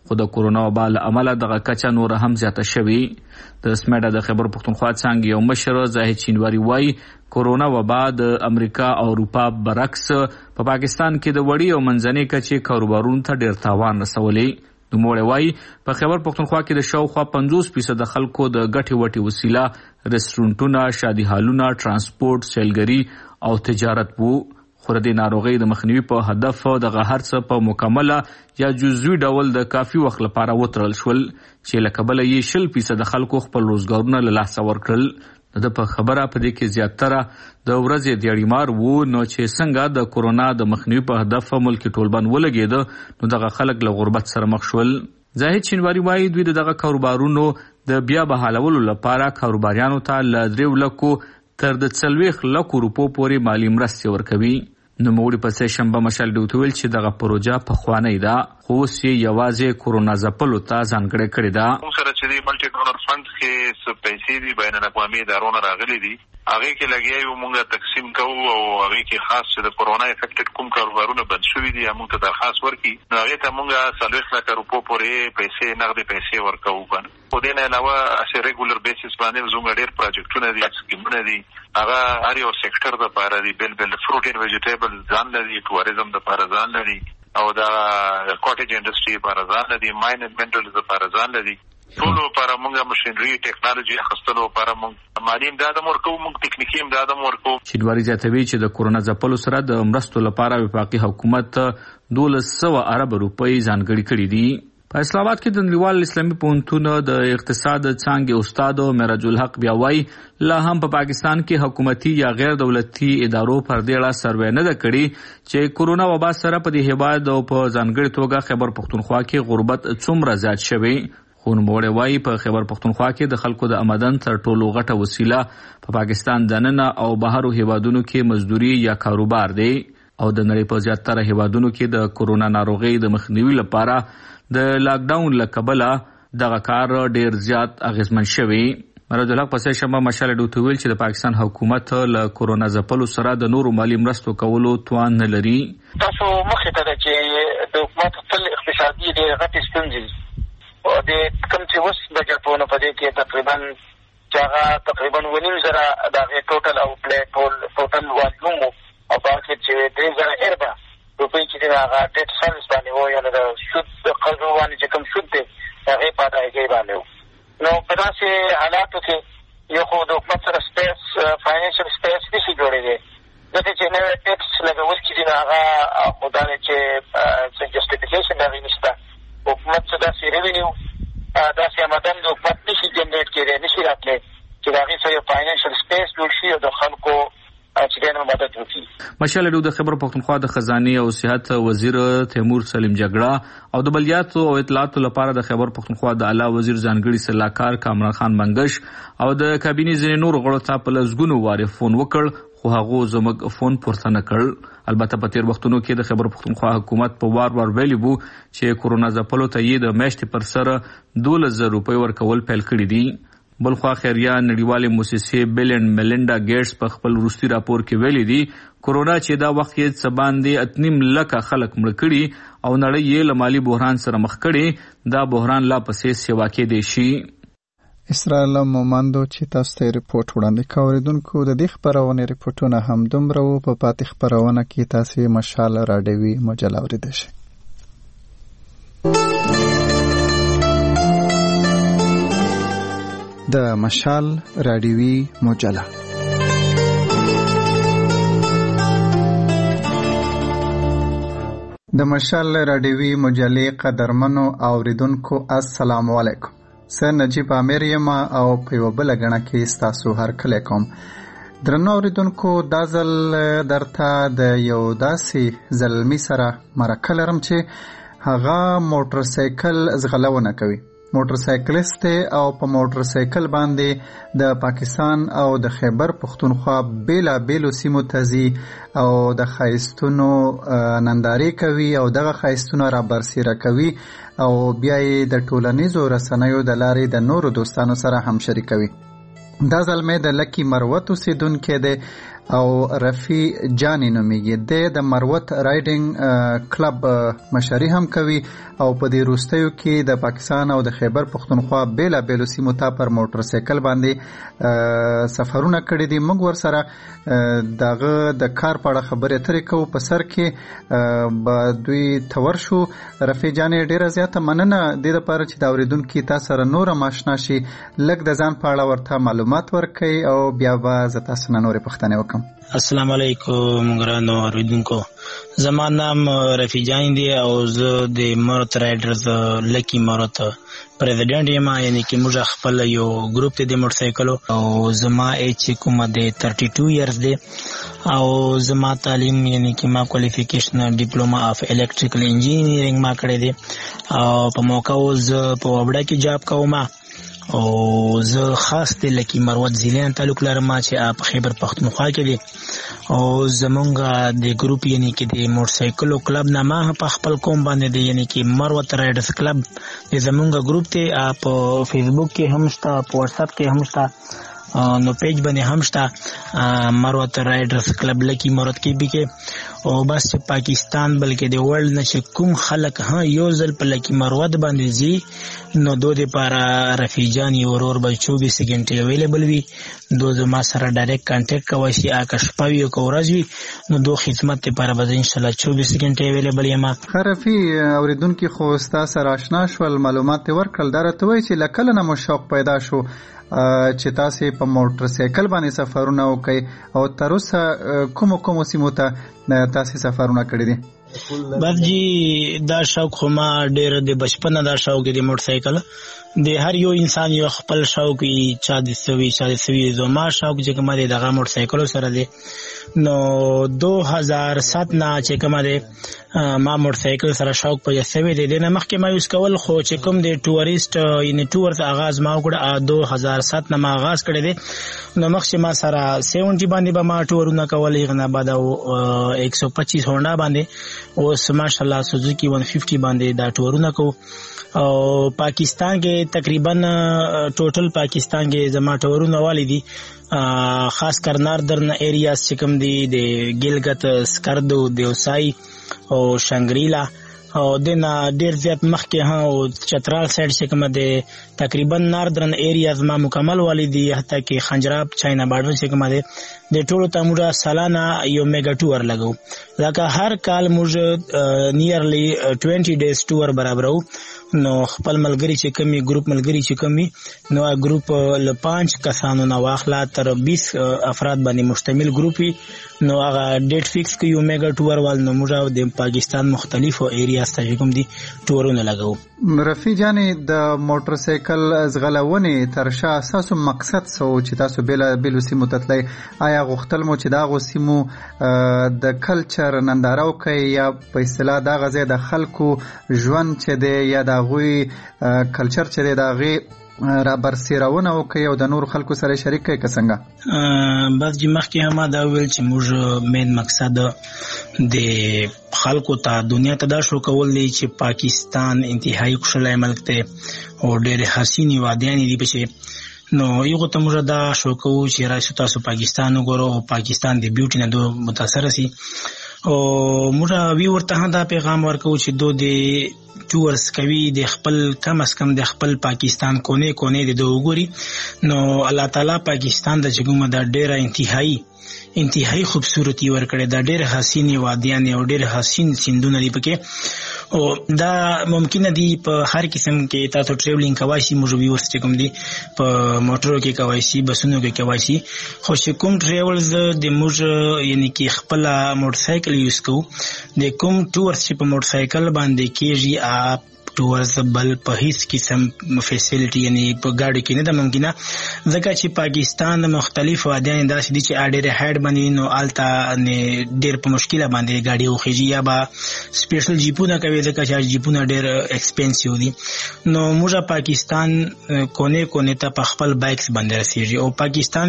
S21: خو د کورونا وبا له امله دغه کچه نور هم زیاته شوې. د سمیډا د خیبر پښتونخوا څانګې یو مشر زاهد چینواری وایي کورونا وبا د امریکا او اروپا برعکس په پاکستان کې د وړي او منځنۍ کچې کاروبارونو ته ډېر تاوان رسولی. نوموړی وایي په خیبر پښتونخوا کې د شاوخوا 50% خلکو د ګټې وټې وسیله رستورانټونه، شادي هالونه، ترانسپورت، سیلګري او تجارت وو. خو د ناروغۍ د مخنیوي په هدف دغه هر څه په مکمله یا جزوي ډول د کافي وخت لپاره وتړل شول چې له کبله یې 20% خلکو خپل روزګارونه له لاسه ورکړل. د په خبره په دې کې زیاتره د ورځې دیاړیمار وو، نو چې څنګه د کورونا د مخنیوي په هدف ملک ټولبند ولګېده نو دغه خلک له غربت سره مخ شول. زاهد چینواری وایي دوی دغه کاروبارونو د بیا بحالولو لپاره کاروباریانو ته له 3 لکو تر د 40 لکو روپو پورې مالی مرستې ورکوي. نوموړي په سه شنبه مشال ډوته ویل چې دغه پروژه پخوانۍ ده خو اوس یې یوازې کورونا ځپلو ته ځانګړې کړې ده.
S23: موږ سره چې د ملټي ډونر فند کې څه پیسې دي بین الاقوامي ادارو راغلي دي، هغه کې لګیا یو موږ تقسیم کوو او هغه کې خاص چې د کورونا افیکټډ کوم کاروبارونه بند شوي دي موږ ته درخواست ورکړي، نو هغه ته موږ 40 لک روپو پورې پیسې نغدي پیسې ورکوو. خو دې نه علاوه اسې ریګولر بیسس باندې زموږ ډېر پروجیکټونه دي، سکیمونه دي، هغه هر یو سېکټر د لپاره دي، بل فروټ اینډ ویجیټیبل ځان لري، ټوریزم د لپاره ځان لري او دا کاټیج انډستری لپاره ځان لري، ماین اینډ منرالز لپاره ځان لري. ټولو لپاره موږ ماشینري ټیکنالوژي اخیستلو لپاره موږ مالي امداد هم ورکوو، موږ تکنیکي امداد هم ورکوو.
S21: چینواری زیاتوي چې د کورونا ځپلو سره د مرستو لپاره وفاقي حکومت 1200 ارب روپۍ ځانګړي کړي دي. په اسلام آباد کې د نړیوال اسلامي پوهنتون د اقتصاد څانګې استاد معراج الحق بیا وایي لا هم په پاکستان کې حکومتي یا غیر دولتي ادارو پر دې اړه سروې نه ده کړې چې کورونا وبا سره په دې هیواد او په ځانګړې توګه خیبر پښتونخوا کې غربت څومره زیات شوی. خو نوموړی وایي په خیبر پښتونخوا کې د خلکو د آمدن تر ټولو غټه وسیله په پاکستان دننه او بهرو هیوادونو کې مزدوري یا کاروبار دی او د نړۍ په زیاتره هیوادونو کې د کورونا ناروغۍ د مخنیوي لپاره د لاک ډاون له کبله دغه کار ډیر زیات اغیزمن شوی. معراج الحق په سه شنبه مشال ډوته ویل چې د پاکستان حکومت له کورونا ځپلو سره د نورو مالی مرستو کولو توان نه لري.
S2: تاسو مخې ته ده چې د حکومت خپل اقتصادي ډېرې غټې ستونزې او د کوم چې اوس بجټونه په دې کې تقریبا 9,000 د هغې ټوټل او ټوټل والیوم او په هغه کې چې 3,000 اربه روپۍ چې دي هغه ډېټ سروس باندې وو، یعنې د سود د قرضو باندې چې کوم سود دی د هغې په ادایګۍ باندې وو. نو په داسې حالاتو کې یو خو د حکومت سره سپیس فاینانشل سپیس نشي جوړېدی، ځکه چې نوی ټیکس لګول چې دي نو هغه خو دا دی چې څه جسټیفیکیشن د هغې نشته. حکومت څه داسې ریونیو داسې آمدن د حکومت نشي جنریټ کېدی، نشي راتلی چې د هغې سره یو فاینانشل سپیس جوړ شي او د خلکو
S21: مشال ډو د خیبر پښتونخوا د خزانه او صحت وزیر تیمور سلیم جګړه او د بلیاتو او اطلاعاتو لپاره د خیبر پښتونخوا د اعلی وزیر ځانګړي سلاکار کامران خان منګش او د کابینې ځینې نور غړو ته په لزګونو واره فون وکړ خو هغه زموږ فون پورته نه کړ. البته په تیر وختونو کې د خیبر پښتونخوا حکومت په وار ویلي وو چې کورونا ځپلو ته یې د میاشتې پر سر 12,000 روپۍ ورکول پیل کړي دي. بلخوا خیریه نړیوالې موسسې بیل اینډ میلنډا ګیټس په خپل وروستي راپور کې ویلي دي کورونا چې دا وخت یې څه باندې 8 لکه خلک مړه کړي او نړۍ یې له مالي بحران سره مخ کړي، دا بحران لا پسې سیوا کېدی شي.
S1: اسرائیل مومندو چې تاسو ته ریپورت وړاندې کوي اوریدونکو د دې خبرونه ریپورتونه هم دومره وو په پاتې خبرونه کې تاسو مشال راډیوي مجله اوریدئ شئ. د مشال راډیوي مجله د مشال راډیوي مجلې قدرمنو اوریدونکو السلام علیکم. زه نجیب عامر یم او په یوه بله ګڼه کې ستاسو هرکلی کوم. درنو اوریدونکو دا ځل درته د یو داسې زلمي سره مرکه لرم چې هغه موټر سایکل ځغلونه کوي. موټر سایکلیست او په موټر سایکل باندې د پاکستان او د خیبر پښتونخوا بیلابیلو سیمو ته ځي او د ښایستونو نندارې کوي او دغه ښایستونه را برسېره کوي او بیا یې د ټولنیزو رسنیو د لارې د نورو دوستانو سره هم شریکوي. دا زلمی د لکی مروت اوسیدونکی دی او رفی جانی نومیږي. د مروت رایډینګ کلب مشري هم کوي او په دې وروستیو کې د پاکستان او د خیبر پختونخوا بیلابیلو سیمو ته پر موټر سایکل باندې سفرونه کړي دي. موږ ورسره دغه د کار په اړه خبرې اترې کوو. په سر کې به دوی تور شو. رفی جانې ډېره زیاته مننه دې دپاره چې د اورېدونکي تا سره نور هم اشنا شي، لږ د ځان په اړه ورته معلومات ورکوي او بیا به زه تاسو نه نورې پوښتنې وکړم.
S3: السلام علیکم ګرانو اوریدونکو، زما نام رفیع جان دی او زه د مارت رایډرز لکی مارت پریزیډنټ یم. یعنی کې موږ خپل یو ګروپ دی د موټر سایکلو او زما ایج کومه دی 32 ایئرز دی او زما تعلیم یعنی کې ما کوالیفیکیشن ډیپلوما اف الکتریکل انجینیرینګ ما کړی دی او په موقع زه په وبډا کې جاب کوم او زه خاص د لکی مروت زیلان تعلق لرم چې په خیبر پختونخوا کې دی او زمونږ د ګروپ یعنی کې د موټر سایکلو کلب نه ما په خپل قوم باندې دی یعنی کې مروت رایډرز کلب د زمونږ ګروپ ته په فیسبوک کې هم شته، په واتس اپ کې هم شته، نو پیج باندې هم شته مروت رایډرز کلب لکی مروت کې بي کې او بس پاکستان بلکې د ورلد نه چې کوم خلک یو ځل په لکی مروت باندې زی نو دو د پاره رفیع جان یو ورور به 24 غنټې اویلیبل وي. دو زما سره ډایرکټ کانټیکټ کوي چې آکه شپه وي او ورځ وي نو دو خدمت لپاره به ان شاء الله 24 غنټې اویلیبل یم.
S1: رفیع اوریدونکو خو تاسو سره آشنا شول، معلومات ورکړل. درته وایي چې لکه نه مو شوق پیدا شو چې تاسو په موټر سایکل باندې سفرونه وکړي او تر اوسه کوم سیمو ته تاسو سفرونه کړی دي؟
S3: بس جی دا شوق خو ما ډېر د بچپن دا شوق دی موټر سایکل د هر یو انسان یو خپل شوق وي، چا د سوي زما شوق چې کومه دی دغه موټر سایکل سره دی. نو 2007 نه چې کومه دی ما موټر سایکل سره شوق پیدا شوی دی. نه مخکې ما یوز کول خو چې کوم دی ټوریست یعنی ټور آغاز ما وکړ 2007 نه ما آغاز کړی دی. نو مخکې ما سره 70 باندې به ما ټورونه کول، غنا بعد 125 هونډا باندې اوس ماشاءالله سوزوکی 150 باندې دا ټورونه کو او پاکستان کې تقریبا ټوټل پاکستان کې زما ټورونه والی دي، خاص کر ناردرن ایریاز چې کوم دي د ګلګت، سکردو، دیوسای او شنګریلا او دنا ډیر زیات مخکې او چترال سایډ چې کوم دي تقریبا ناردرن ایریاز ما مکمل والی دي، حتی کې خنجراب چاینا بارډر چې کوم دي د ټولو ته موږ سالانه یو میگا ټور لګو. ځکه هر کال موږ نیرلی 20 ډیز ټور برابرو. نو خپل ملګری چې کمی ګروپ ملګری چې کمی نو ګروپ له 5 کسانو نه واخلا تر 20 افراد باندې مشتمل ګروپ وي. نو هغه ډیټ فکس کوي میگا ټور وال نو موږ د پاکستان مختلفو ایریاز ته کوم دي ټورونه لګو.
S1: رفیع جانې د موټر سایکل ازغلونې ترشا اساسو مقصد سو چې تاسو بیل سیمو تتلی آیا غوښتل مو چې دا غو سیمو د کلچر ننداره وکړي یا په اصطلاح دا غزه د خلکو ژوند چې دی یا د غوي کلچر چې دی دا غي را برسیرونه وکړي او د نور خلکو سره شریک کړي که څنګه؟
S3: بس چې مخکې هم دا ویل چې موږ مین مقصد د خلکو ته دنیا ته دا شو کول دی چې پاکستان انتهایی خوشاله ملک دی او ډېر حسینې وادیانې دي پکې. نو یو ته موږ دا شو کوو چې راشو تاسو پاکستان وګورو او پاکستان د بیوټي نه دو متاثر سي او موږ وی ورته دا پیغام ورکو چې دو د ټورز کوي د خپل کم از کم د خپل پاکستان کونه د وګوري. نو الله تعالی پاکستان د چګومه د ډېر انتهایی خوبصورتي ورکړي، د ډېر حسین وادیان او ډېر حسین سیندونه دی پکې او دا ممکن دی په هر قسم کې تاسو ټریولینګ کوئ شي. موږ ویورس چې کوم دی په موټرو کې کوئ شي، بسونو کې کوئ شي، خو چې کوم ټریولز د موږ یعنی کې خپل موټر سایکل یوز کوو د کوم ټورز چې په موټر سایکل باندې کېږي اپ ټورز بل په هیڅ قسم فیسیلیټي یعنی په گاډي کې نه ده ممکنه، ځکه چې پاکستان مختلف وادیان داسې دي چې اډېر هډ باندې نو آلتا ډېر په مشکله باندې گاډي وخیږي یا با سپیشل جیپونه کوي ځکه چې جیپونه ډېر ایکسپنسیو دي. نو موږ پاکستان کونه ته په خپل بایکس باندې رسیږي او پاکستان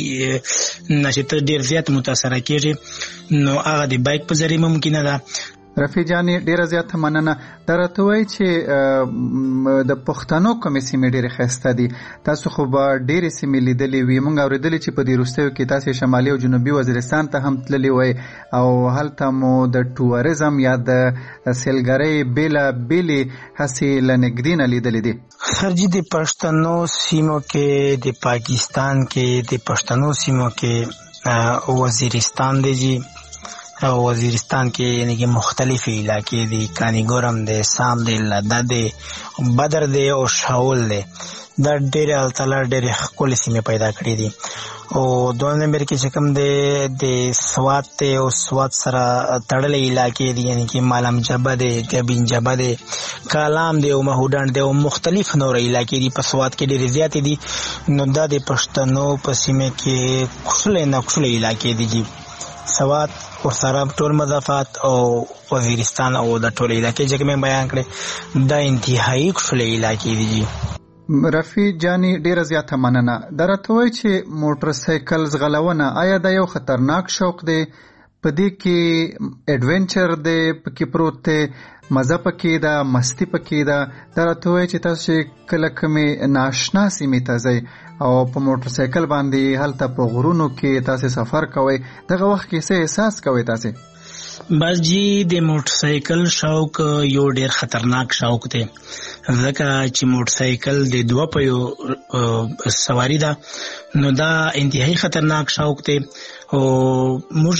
S3: بیوټي نشته ډېر زیات متاثر کیږي. نو هغه د بایک په ذریعہ ممکنه ده
S1: رفیع جانې ډیره زیاته مننه. درته وایي چې د پښتنو کومې سیمې ډیرې ښایسته دي. تاسو خو به ډیرې سیمې لیدلې وي. موږ اورېدلې چې په دې وروستیو کې تاسې شمالي او جنوبي وزیرستان ته هم تللې وئ او هلته مو د ټوریزم یا د سیلګرۍ بېلابېلې هڅې له نږدې نه لیدلې دي.
S3: سرجي د پښتنو سیمو کې د پاکستان کې د پښتنو سیمو کې وزیرستان دی جی او وزیرستان کې یعنی کې مختلفې علاقې دي. کانیګورم دی، سام دی، لده دی، بدر دی او شاول دی. دا ډېرې الله تعالی ډېرې ښکلې سیمې پیدا کړې دي. او دویم نمبر کې چې کوم دی د سوات دی او سوات سره تړلې علاقې دي، یعنی کې مالم جبه دی، ګبین جبه دی، کالام دی او مهوډان دی او مختلف نور علاقې دي په سوات کې ډېرې زیاتې دي. نو دا د پښتنو په سیمه کې کښلې نه کښلې علاقې دي جی. سوات ورسره ټول مضافات او وزیرستان او د ټول علاقې چې کوم بیان کړي دا انتهایی کښلې علاقې دي جی.
S1: رفیع جانې ډیره زیاته مننه. درته وایي چې موټر سایکل ځغلونه آیا دا یو خطرناک شوق دی؟ په دې کې ایډونچر دی پکې پروت دی، مزه پکې ده، مستی پکې ده. درته وایي چې تاسو کله کومې ناشنا سیمې ته ځئ او په موټر سایکل باندې هلته په غرونو کې تاسو سفر کوئ، دغه وخت کې څه احساس کوئ تاسو؟
S3: بس جی د موټر سایکل شوق یو ډیر خطرناک شوق دی، ځکه چې موټر سایکل د دوه پهیو سواری ده. نو دا انتهایی خطرناک شوق دی. او موږ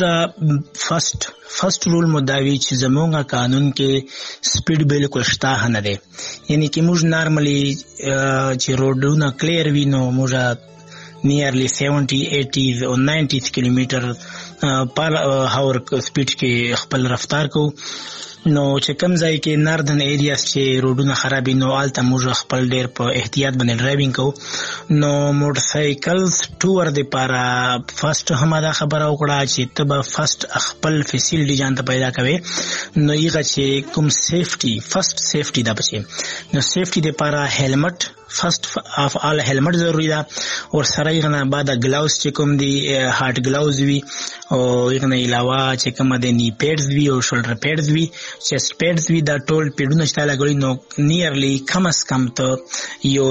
S3: فرست رول مداوی چې زمونږ قانون کې سپیډ بالکل شته نه دی. یعنی کې موږ نارملی چې روډونه کلیر وي نو موږ nearly 70, 80 or 90 کیلومتر پر هاور سپیډ کې خپل رفتار کو. نو چې کم ځای کې ناردن ایریاس چې روډونه خرابې نو آلته موږ خپل ډیر په احتیاط باندې ډرایوینګ کوو. نو موټر سایکلز ټور د پاره فرست هم دا خبره وکړه چې ته به فرست خپل فیسیلیټي ځان ته پیدا کوي. نو یغه چې کوم سیفټي فرست سیفټي دا بچي. نو سیفټي د پاره هیلمټ فرست اف آل هیلمټ ضروری ده. اور سره یې نه بعد ګلاوز چې کوم دی هارت ګلاوز وی او یې نه علاوه چې کوم د نی پیډز وی او شولډر پیډز وی، چیسټ پیډز وی. دا ټول پیډونه چې لګولې نو نیرلی کم از کم ته یو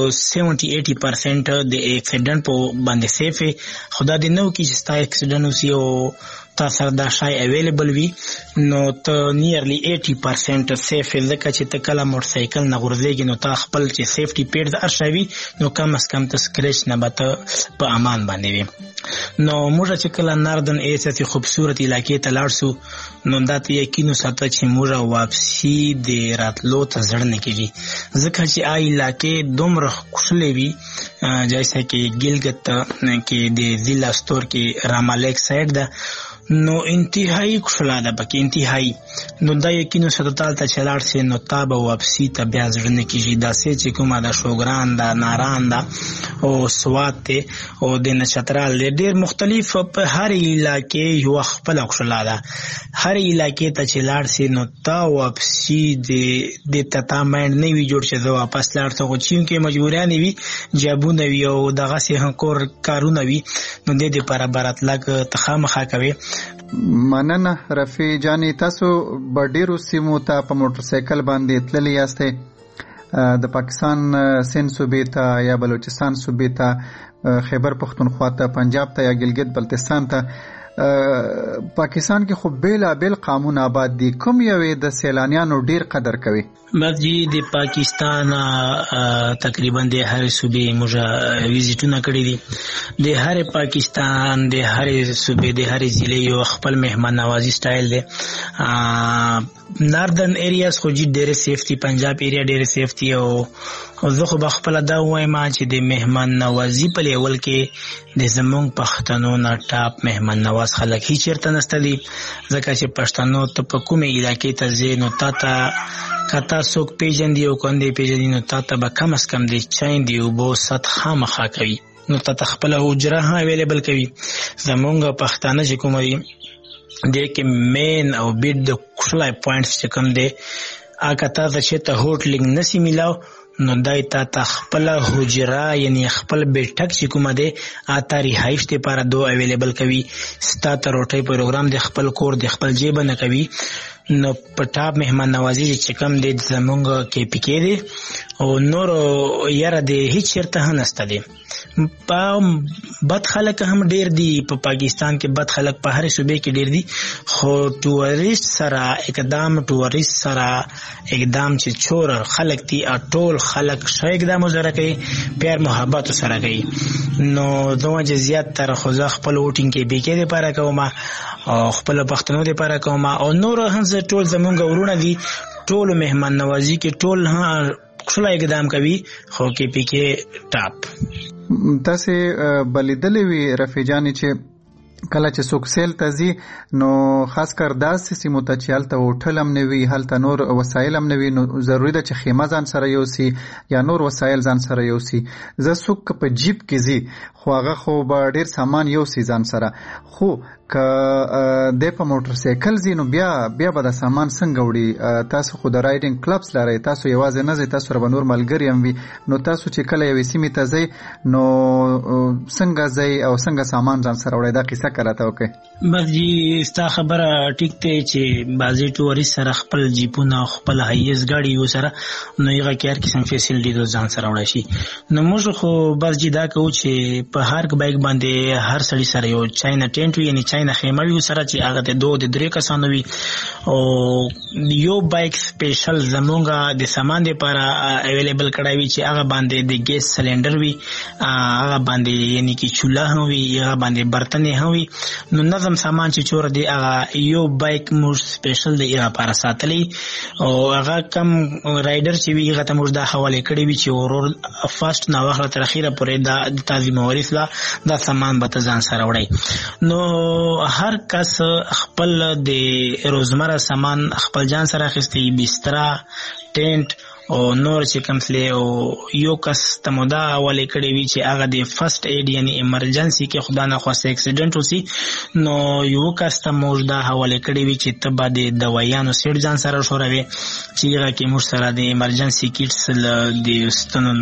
S3: 70-80% د اکسیډنټ په باندې سیف. خدا دې نو کې چې ستا اکسیډنټ وسی او تاسو دا شای اویلیبل وی نو ته نیرلی 80% سیف. ځکه چې ته کله موټر سایکل نه غورځېږي نو تا خپل چې سیفټي پیډز ارشوي نو کم از کم ته سکریچ نه به ته په امان باندې وي. نو موږ چې کله ناردن ایسه خوبصورت علاقې ته لاړ سو نو دا ته یقین وساته چې موږ واپسی د راتلو ته زړه نه کیږي، ځکه چې آی علاقې دومره خوشلې وي جیسے کې ګلګت کې د ضلع ستور کې رامالیک سایډ ده. نو انتهایی خوشاله ده پکې انتهایی. نو دا یقینو ستاتال ته چلاړ سي نو تا به واپسی ته بیا ځړ نه کیږي. دا سې چې کومه دا شوګران دا ناران دا او سوات ته او د نشترال ډېر مختلف په هر علاقې یو خپل خوشاله ده. هر علاقې ته چلاړ سي نو تا واپسی د تتا مند نه وی جوړ شه زه واپس لاړ ته چون کې مجبورانه وي جابونه وی او دغه سه هنکور کارونه وی نو د دې پر برات لګ تخامخه کوي.
S1: مننه رفیع جانې. تاسو ډیرو سیمو ته په موټر سایکل باندې تللی یاستئ، د پاکستان سند صوبې ته یا بلوچستان صوبې ته، خیبر پختونخوا ته، پنجاب ته یا ګلګت بلتستان ته. پاکستان کې خو بیل قانون آباد دي، کوم یوې د سیلانیانو ډیر قدر کوي؟
S3: بس جی د پاکستان تقریبا د هر صوبې موږ ویزیټونه کړی دي. د هر پاکستان د هر صوبې د هر ضلع یو خپل مهمان نوازی سټایل دی. ناردن ایریاز خو جی ډېر سیفټي، پنجاب ایریا ډېر سیفټي او زه خو بخپل دا وایم چې د مهمان نوازی په لیول کې د زمونږ پښتنو نه ټاپ مهمان نواز خلک هیڅ چیرته نشته دي. ځکه چې پښتنو ته په کومه علاقې ته ځې نو تا ته کتا څوک پیژندي او کندې پیژندي نو تا ته به کم از کم د چای دی اوبو سطح خامخا کوي، نو تا خپله حجره هم اویلیبل کوي. زمونږ پښتانه چې کوم دي دې کې مین او بیډ د کوشلای پوینټس چې کوم دی اګه تا چې ته هوټلینګ نسی میلاو نو دای تا خپل حجره یعنی خپل بیٹک چې کومه ده اته ریهایش ته لپاره دو اویلیبل کوي. ستا ته روټي پروګرام د خپل کور د خپل جیب نه کوي. نو په ټاپ مهمان نوازي چې کم دی زمونږ کې پکې دی او نور یاره دی هیڅ چیرته هم نسته دی. بد خلک هم ډیر دي په پاکستان کې، بد خلک په هر صوبې کې ډیر دي، خو ټوریست سره اقدام چې چور خلک دي ټول خلک ښه اقدام سره کوي، پیار محبت سره کوي. نو دوه چې زیات تر خو زه خپل ووټینګ کې بیکې لپاره کوم او خپل پښتنو لپاره کوم او نور هم ټول زمونږ ورونه دي، ټول مهمان نوازي کې ټول هم ښه اقدام کوي، خو کې پکې ټاپ.
S1: تاسې بلیدلې وي رفیع جانې چې کله چې څوک سیل ته ځي نو خاص کر داسې سیمو ته چې هلته هوټل هم نه وي، هلته نور وسایل هم نه وي، نو ضروري ده چې خیمه ځان سره یوسي یا نور وسایل ځان سره یوسي. زه څوک په جیب کې ځي خو هغه خو به ډېر سامان یوسي ځان سره، خو که د په موټر سایکل ځي نو بیا به د سامان څنګه وړي؟ تاسو خو د رایډینګ کلبس لرئ، تاسو یوازې نه ځئ، تاسو سره به نور ملګري هم وي، نو تاسو چې کله یوې سیمې ته ځئ نو څنګه ځئ او څنګه سامان ځان سره وړئ؟ دا قصه که راته وکړئ.
S3: بس جی ستا خبره ټیک دی چې بعضې ټوریست سره خپل جیپونه خپل هایز ګاډي یو سره نو هغه کې هر قسم فیسیلیټي ځان سره وړی شي. نو موږ خو بس جی دا کوو چې په هر بایک باندې هر سړي سره یو چاینا ټینټ وي، یعنې چاینا خیمه وي سره چې هغه ته 2 د 3 کسانو وي، او یو بایک سپیشل زمونږ د سامان لپاره اویلیبل کړی وي چې هغه باندې د ګیس سلنډر وي، هغه باندې یعنې کې چوله هم وي، هغه باندې برتنې هم وي. نو نظم سامان چې چور دی هغه یو بایک موږ سپیشل د هغه لپاره ساتلی، او هغه کم رایډر چې وي هغه ته موږ دا حواله کړی وي چې ورور فاست نه واخله تر اخیره پورې د تعظیم وارث لا دا سامان به ځان سره وړي. نو هر کس خپل د روزمره سامان خپل ځان سره اخیستی، بستر، ټینټ او نور چې کوم سلی، او یو کس ته مو دا حواله کړی وي چې هغه د فرست ایډ یعنی ایمرجنسي کې خدا نه خواسته اکسیډنټ وسی، نو یو کس ته مو دا حواله کړی وي چې ته به د دوایانو سیټ ځان سره شوروي چې هغه کې موږ سره د ایمرجنسي کیټس د ستنو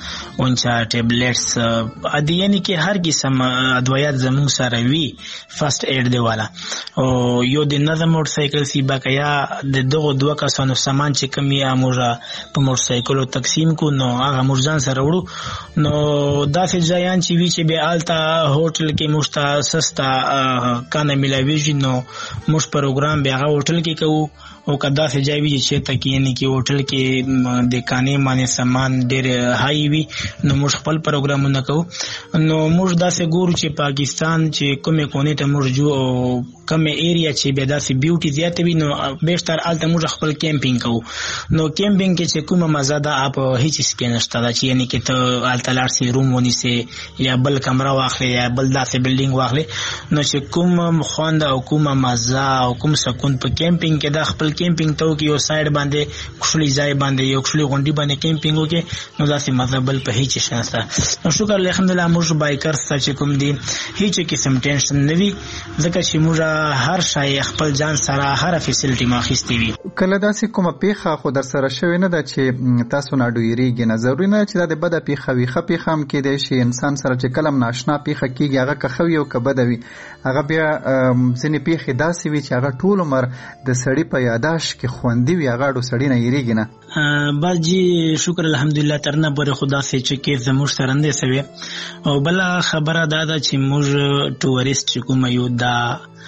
S3: اونچا ټیبلټس ادي یعنی کې هر قسم ادویات زموږ سره وي فرست ایډ دی والا. او یو د نظم موټر سایکل سی بقایا د دغه دوه کسانو سامان چې کوم یې موږ په موټر سایکل تقسیم کو، نو هغه مرزان سره وړو. نو داسې ځایان چې وی چې به آلتا هوټل کې موږ سستا کانه ملاویږي، نو موږ پروګرام به هغه هوټل کې کوو، او کدا سے ځای وی چې تک یعنی کې هوټل کې د کانې باندې سامان ډېر هاي وي، نو موږ خپل پروګرامونه کوو. نو موږ داسې ګورو چې پاکستان چې کومه کونه ته موږ جو او کومه ایریا چې به داسې بیوټي زیات وي، نو بیشتر آلته موږ خپل کیمپینګ کوو. نو کیمپینګ کې چې کومه مزه ده اپ هیڅ سکه نشته دا چې یعنی کې ته آلته لاړ سي روم ونیسي یا بل کمره واخلي یا بل داسې بلډینګ واخلي، نو چې کوم خوند او کومه مزه او کوم سکون په کیمپینګ کې د خپل کیمپینګ ته کې یو سایډ باندې خپل ځای باندې یو خپل غونډي باندې کیمپینګ وکي، نو داسې مزه بل په هیڅ شي نشته. نو شکر الحمدلله موږ بایکرز چې کوم دي هیڅ قسم ټینشن نه وي، ځکه چې موږ هر شای خپل ځان سره هر فیسیلیټي ما خېستې وي.
S1: کله داسې کومه پیښه خو در سره شوې نه ده چې تاسو نه ډویریږئ؟ نه ضروري نه چې دا د بده پیښه وي، ښه پیښه هم کیدای شي انسان سره چې کله ناشنا پیښه کیږي هغه که ښه وي او که بده وي، هغه بیا ځینې پیښې داسې وي چې هغه ټول عمر د سړي په یاداشت کې خوندي وي، هغه ډو سړي نه هېرېږي نه.
S3: بس جی شکر الحمدلله تر نه پورې خو داسې چې کیس زموږ سره نه دی سوی. او بله خبره دا ده چې موږ ټوریست چې کومه یو دا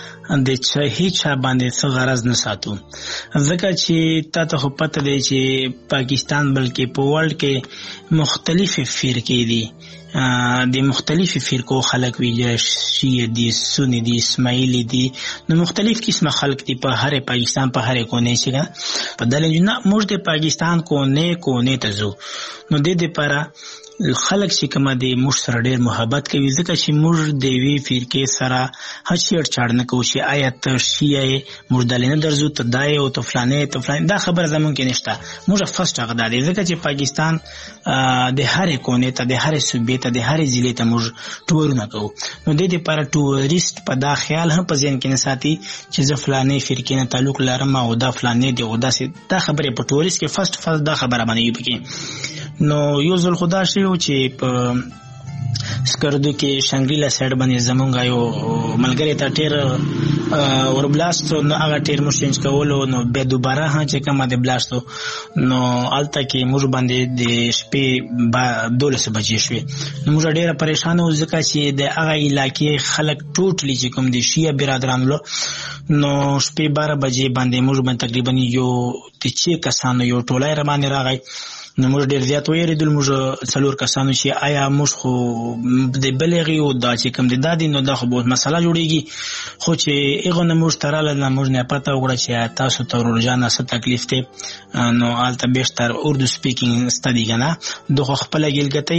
S3: د هیڅ باندې څه غرض نه ساتو، ځکه چې تا ته خو پته دی چې پاکستان بلکې په ورلډ کې مختلف فرقې دي، د مختلف فرقو خلک وي، شیعه دي، سنی دي، اسماعیلی دي، نو مختلف قسمه خلک دي په هر پاکستان په هر کونه کې. په دلیل نه موږ د پاکستان کونه ته ځو، نو د دې لپاره خلک چې کومه د موږ سره ډېر محبت کوي، ځکه چې موږ د یوې فرقې سره هیڅ چاړ نه کوو چې آیا ته شیعه یې موږ دلې نه درځو، ته دا یې او ته فلانې ته فلانې، دا خبره زموږ کې نشته. موږ فرسټ هغه دا دی ځکه چې پاکستان د هرې کونې ته، د هرې صوبې ته، د هرې ضلعې ته موږ ټورونه کوو. نو د دې لپاره ټوریست په دا خیال هم په ذهن کې نه ساتي چې زه فلانې فرقې نه تعلق لرم او دا فلانې دی او داسې، دا خبرې په ټوریست کې فرسټ دا خبره باندې پکې. نو یو ځل خدا شي چې په سکردو کې شنګریلا سایډ باندې زمونږ یو ملګری ته ټیر وربلاستو نو هغه ټیر مو چینج کولو نو بیا دوباره چې کومه د بلاستو نو الته کې موږ باندې د شپې 12 بجې شوې نو موږ ډېر پریشان وو ځکه چې د هغه علاقې خلک ټوټلی چې کوم دي شیعه برادران له نو شپې 12 بجې باندې موږ باندې تقریبا یو چې کسانو یو ټولای را باندې راغی نو موږ ډېر زیات ویریدل موږ څلور کسانو چې آیا موږ خو د بلغي او دا چې کوم د دادی نو دا خو به مسله جوړیږي خو چې هغه نه موږ تراله نه موږ نه پته وګړه چې تاسو ته ورجانه څه تکلیف ته نو آلته بیشتر اردو سپیکینګ ستدي کنه دغه خپل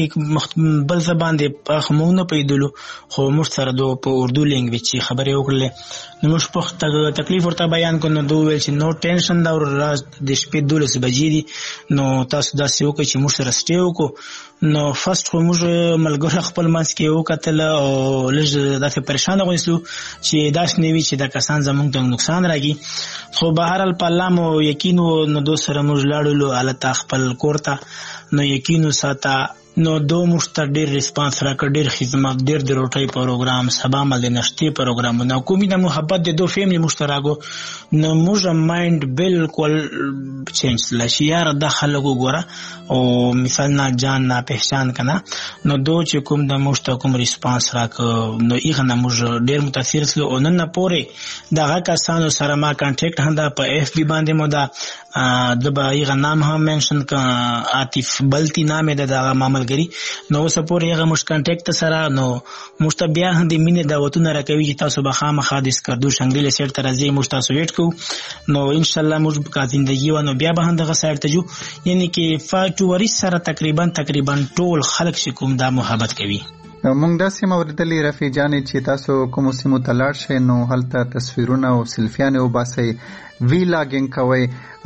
S3: ګلګتې بل زبان دی په موږ نه پیدلو خو موږ سره د په اردو لینګویج خبرې وکړلې نو موږ په تکلیف ورته بیان کړو نو دوی ویل چې نو ټینشن دا د شپې 12 بجې دي نو تاسو داسې وکړئ چې موږ سره سټې وکړو نو فرست خو موږ ملګرو خپل منځ کې وکتل او لږ داسې پریشانه غوښتو چې داسې نه وي چې دا کسان زموږ ته نقصان راځي خو بهرحال په الله مو یقین و نو دو سره موږ لاړو هلته خپل کور ته نو یقین وساته نو دو موږ ډېر ریسپانس راکړ ډېر خدمت ډېر د روټۍ پروګرام سبا مل د نشتي پروګرامونه کومې د محبت د دو فیملی مشترکو نو موږ مایند بالکل چینج لشي یار د خلکو ګوره او مثال نه جان نه پہچان کنه نو دو چې کوم د موږ کوم ریسپانس راک نو ایغه نه موږ ډېر متاثر سلو او نن پورې دغه کسانو سره ما کانټیکټ هنده په اف بی باندې مو دا د ایغه نام هم منشن ک عاطف بلتی نام د دغه معامل نو اوس پورې هغه مش کانټیکټ سره نو مشته بیا هم د مینې دعوتونه راکوي چې تاسو به خامخا د سکردو شنګریلا سیټ ته راځئ موږ تاسو ویټ کوو نو ان شاء الله موږ کا زندگی ونه بیا به هم دغه سایډ ته جو یعنی کې فاټوري سره تقریبا ټول خلک چې کوم دا محبت کوي
S1: مونږ داسې موردلی رفیع جانې چې تاسو کوم سیمو ته لاړ شئ نو هلته تصویرونه او سلفیانې وباسئ ویلاګینګ کوئ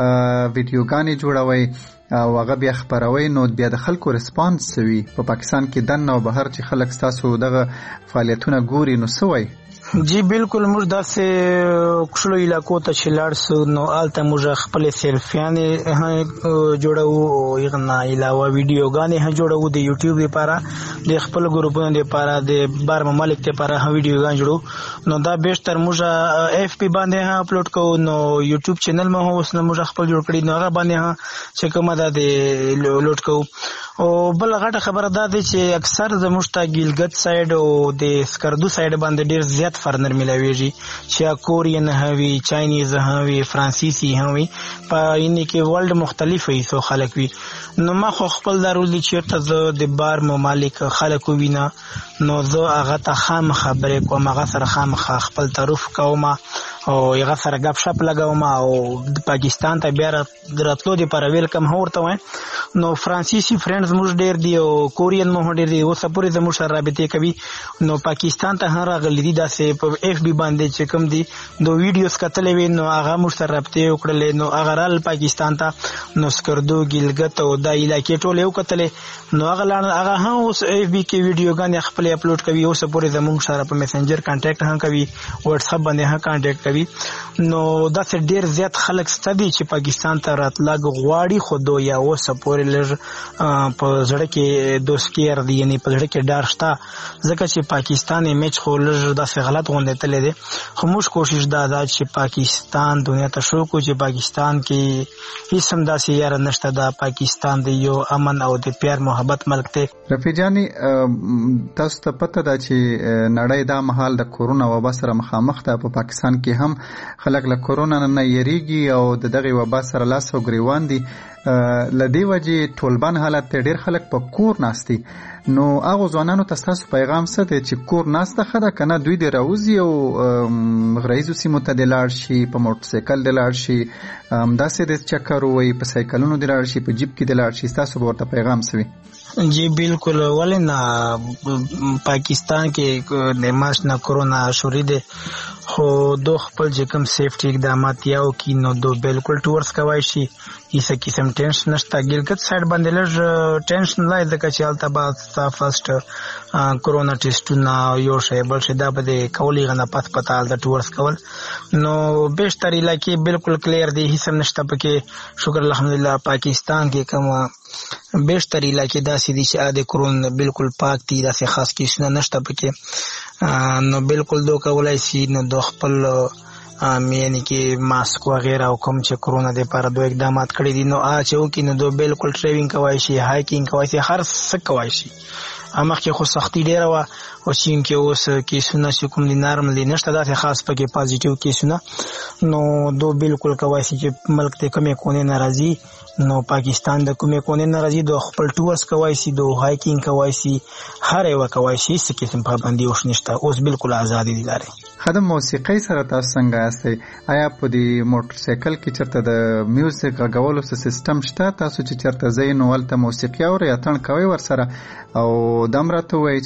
S1: ویډیوګانې جوړوئ او هغه بیا خبروي نو بیا د خلکو ریسپانس وي په پاکستان کې دنه او بهر چې خلک تاسو دغه فعالیتونه ګوري نو سوي
S3: جی بالکل موږ داسې کښلو علاقو ته چې لاړ سو نو هلته موږ خپلې سیلفیانې جوړوو هغه نه علاوه ویډیوګانې هم جوړوو د یوټیوب لپاره د خپل ګروپونو لپاره د بار ممالک لپاره هم ویډیوګان جوړو نو دا بیشتر موږ اف پی باندې هم اپلوډ کوو نو یوټیوب چینل مو اوس نو موږ خپل جوړ کړی نو هغه باندې هم چې کومه ده د لوډ کوو او بل غټه خبره ده چې اکثر زموږ ته ګیلګت سایډ او د سکردو سایډ باندې ډیر زیات فرنر ملاویږي چې کورین هوي چاینیز هوي فرانسیسی هوي په یعنی کې ورلد مختلف وي سو خلک وي نو ما خو خپل ضروري چیرته زه د بار ممالک خلکو وینا نو زه هغه ته خام خبرې کوم هغه سره خام خپل تعارف کوم او هغه سره غپ شپ لګوم او د پاکستان ته بیا راتلو د پر ویلکم هورته وای نو فرانسیسی فرندز موږ ډیر دی او کورین مو ډیر دی او سپورې زموږ سره رابطې کوي نو پاکستان ته هم راغلي دي داسې په اف بی باندې چې کوم دي دو ویډیوز کتلې وي نو هغه موږ سره رابطې وکړلې نو هغه رال پاکستان ته نو سکردو ګیلګت او د علاقې ټول یو کتلې نو هغه هم اوس اف بی کې ویډیوګان خپل اپلوډ کوي او سپورې زموږ سره په میسنجر کانټیکټ هم کوي واتس اپ باندې هم کانټیکټ کوي نو داسې ډیر زیات خلک ستدي چې پاکستان ته راتلګ غواړي خو دو یا او سپورې لږ په زړه کې دوستګر دی یعنی په زړه کې ډار شته ځکه چې پاکستان ایمیج خو لږ داسې غلط غونډه تللی دی خو موږ کوشش دا ده چې پاکستان دنیا ته شو کو چې پاکستان کې هیڅ هم داسې یاره نشته دا پاکستان دی یو امن او د پیار محبت ملک دی
S1: رفیع جاني تاسو ته پته ده چې نړۍ دا مهال د کورونا وبا سره مخامخ ده په پاکستان کې هم خلک له کورونا نه یریږي او د دغه وبا سره لاس او ګریوان دي لدی وجه ټولبان حالت ډیر خلک په کور ناستي نو هغه ځوانانو ته تاسو پیغام څه دی چې کور ناسته خده کنه دوی د راوزي او غریزو سیمو ته د لاړ شي په موټر سایکل د لاړ شي داسې د چکر وي په سایکلونو د لاړ شي په جیب کې د لاړ شي تاسو ورته پیغام سوي
S3: جی بالکل ولنا پاکستان کې د مارچ نه کورونا شروع دی خو دو خپل جکم سیفټي اقدامات یاو کی نو دو بالکل ټورس کوي شي هیڅ قسم ټینشن نشته ګلګت سایډ باندې لږ ټینشن لای ځکه چې البته ستا فرست کرونا ټیسټونه یو شی بل شی دا به د کولی غنه پته د ټورس کول نو بیشتر علاقې بالکل کلیر دی هیڅ نشته پکې شکر الحمدلله پاکستان کې کوم بیشتر علاقې داسې دي چې د کرونا بالکل پاک دي داسې خاص کیسونه نشته پکې نو بالکل دو کولای شي نو د خپل یعنی کې ماسک وغیرہ او کوم چې کرونا د لپاره دوه اقدامات کړی دي نو چې وکړي نو دو بالکل ټریولینګ کوي شي هایکینګ کوي شي هر څه کوي شي امخ کې خو سختی ډیره وا او چې کې اوس کیسونه چې کوم دي نارملی نشته دا خاص پکې پازیټیو کیسونه نو دو بالکل کوي چې ملک ته کومه کونه ناراضي نو پاکستان د کومه کونه ناراضي دو خپل ټورس کوي شي دو هایکینګ کوي شي هر یو کوي شي څه قسم پابندي اوس نشته اوس بالکل آزادي دي لاره
S1: خدم موسیقي سره تاسو څنګه یاستئ آیا په دې موټر سایکل کې چرته د میوزیک غږولو سیستم شته تاسو چې چرته ځئ نو ولته موسیقي اورئ یا تڼ کوئ ورسره او دا هم راته ووایئ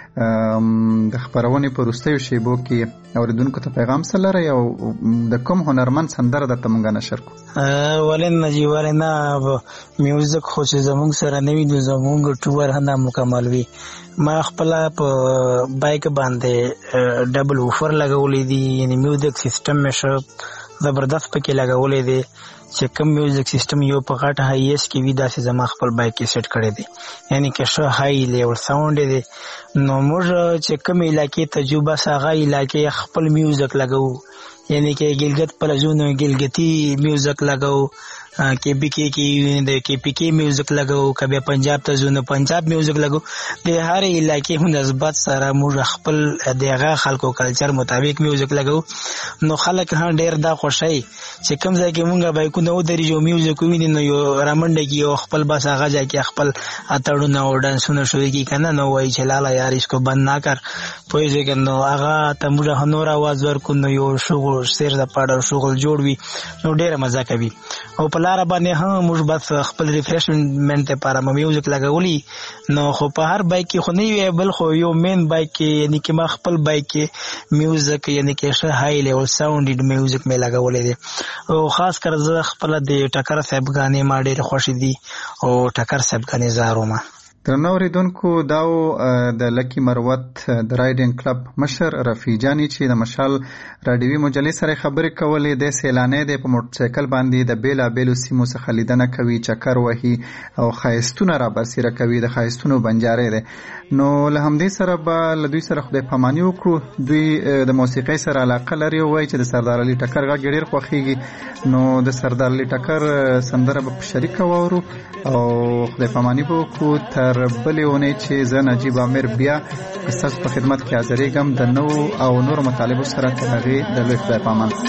S1: چې د خپرونې په وروستیو شیبو کې اورېدونکو ته پیغام څه لرئ او د کوم هنرمند سندره درته موږ نشر کړو
S3: ولې نه جي ولې نه میوزیک خو چې زموږ سره نه وي نو زموږ ټور هم مکمل وي ما خپل په بایک باندې ډبل وفر لګولې دي یعنی میوزیک سیستم مې زبردست پکې لګولې دي چې کوم میوزیک سیستم یو په غټه هایس کې وی داسې زما خپل بایک کې سیټ کړی دی یعنی که ښه هاي لیول ساوند دی نو موږ چې کوم علاقې تجربه ساغه علاقې خپل میوزیک لګو یعنی کې ګلګت پلازونو ګلګتی میوزیک لګو کې بي کې د کې پي کې میوزیک لګو کبه پنجاب ته زونه پنجاب میوزیک لګو د هر علاقې مناسبت سره موږ خپل دغه خلکو کلچر مطابق میوزیک لګو نو خلک هم ډیر دا خوشي چې کوم ځای کې مونږه بایکو نو درې جو میوزیک ویني نو یو رامنډه کې خپل بس هغه ځای کې خپل اتړونه او ډانسونه شوي کی کنه نو وای چې لالا یار اسکو بند نه کر پوي ځکه نو هغه ته موږ هنور आवाज ورکو نو یو شغل سیر د پاډر شغل جوړ وي نو ډیره مزه کوي او په لار باندې هم موږ بس خپل ریفریشمنت لپاره میوزیک لګولي نو خو په هر بایک کې خو نه وی بل خو یو مین بایک کې یعنی کې ما خپل بایک کې میوزیک یعنی کې ښه هاي لیول ساوند میوزیک مې لګولې دي او خاص کر زه خپل د ټکر صاحب غانې ما ډېر خوښ دي او ټکر صاحب غانې زارو ما
S1: درنو اوریدونکو داو د لکی مروت د رایډینګ کلب مشر رفیع جانی چې د مشال رادیوي مجلې سره خبرې کولې د سیلانې د په موټر سایکل باندې د بیلا بیلو سیمو څخه لیدنه کوي چکر وهي او خایستونه را برسیره کوي د خایستونو بنجارې ده نو له همدې سره به له دوی سره خدای پاماني وکړو دوی د موسیقۍ سره علاقه لري وایي چې د سردار علي ټکر غږ ډېر خوښیږي نو د سردار علي ټکر سندره به په شریکه واورو او خدای پاماني به وکړو تر بلې اونۍ چې زه نجیب عامر بیا ستاسو په خدمت کې حاضرېږم د نوو او نورو مطالبو سره تر هغې د لوی خدای په امان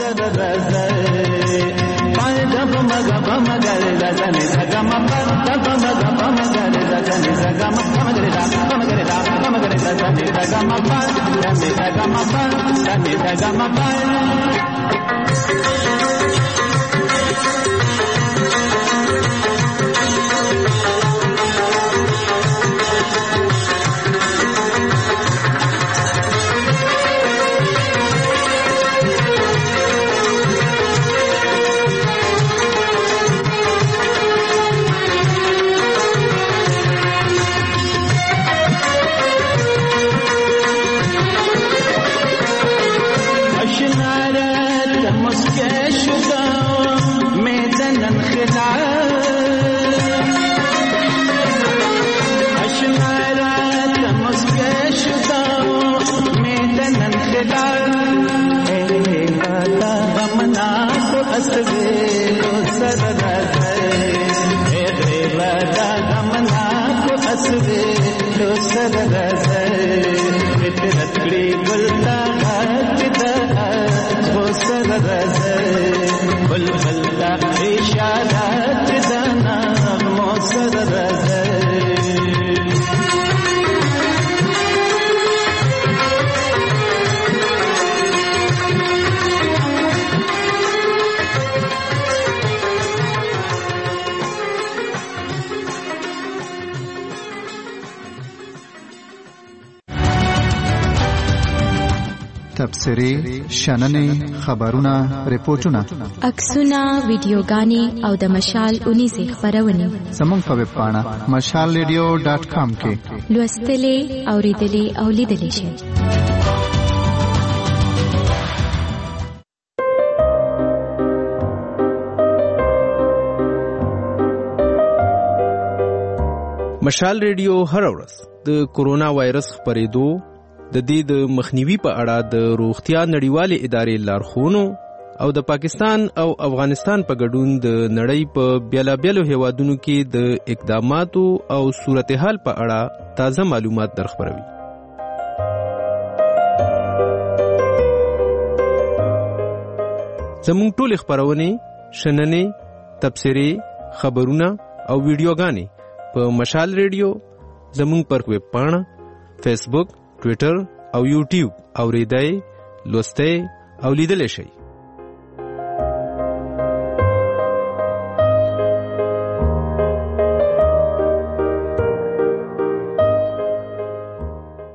S1: تبصرې شننې خبرونه ریپورتونه
S4: عکسونه ویډیوګانې او د مشال 19 خبرونه
S1: زموږ په ویب پاڼه mashalradio.com کې
S4: لوستلې اوریدلې او لیدلې شئ.
S6: مشال ریډیو هر ورځ د کورونا وایرس خپرېدو د دې د مخنیوي په اړه د روغتیا نړیوالې ادارې لارښوونو او د پاکستان او افغانستان په ګډون د نړۍ په بیلابیلو هیوادونو کې د اقداماتو او صورتحال په اړه تازه معلومات درخبروي. زموږ ټول خبرونه شننې تبصرې خبرونه او ویډیوګانې په مشال ریډیو زموږ پر ویب پاڼه فیسبوک ټویټر او یوټیوب اوریدای لوستای او لیدل شئ.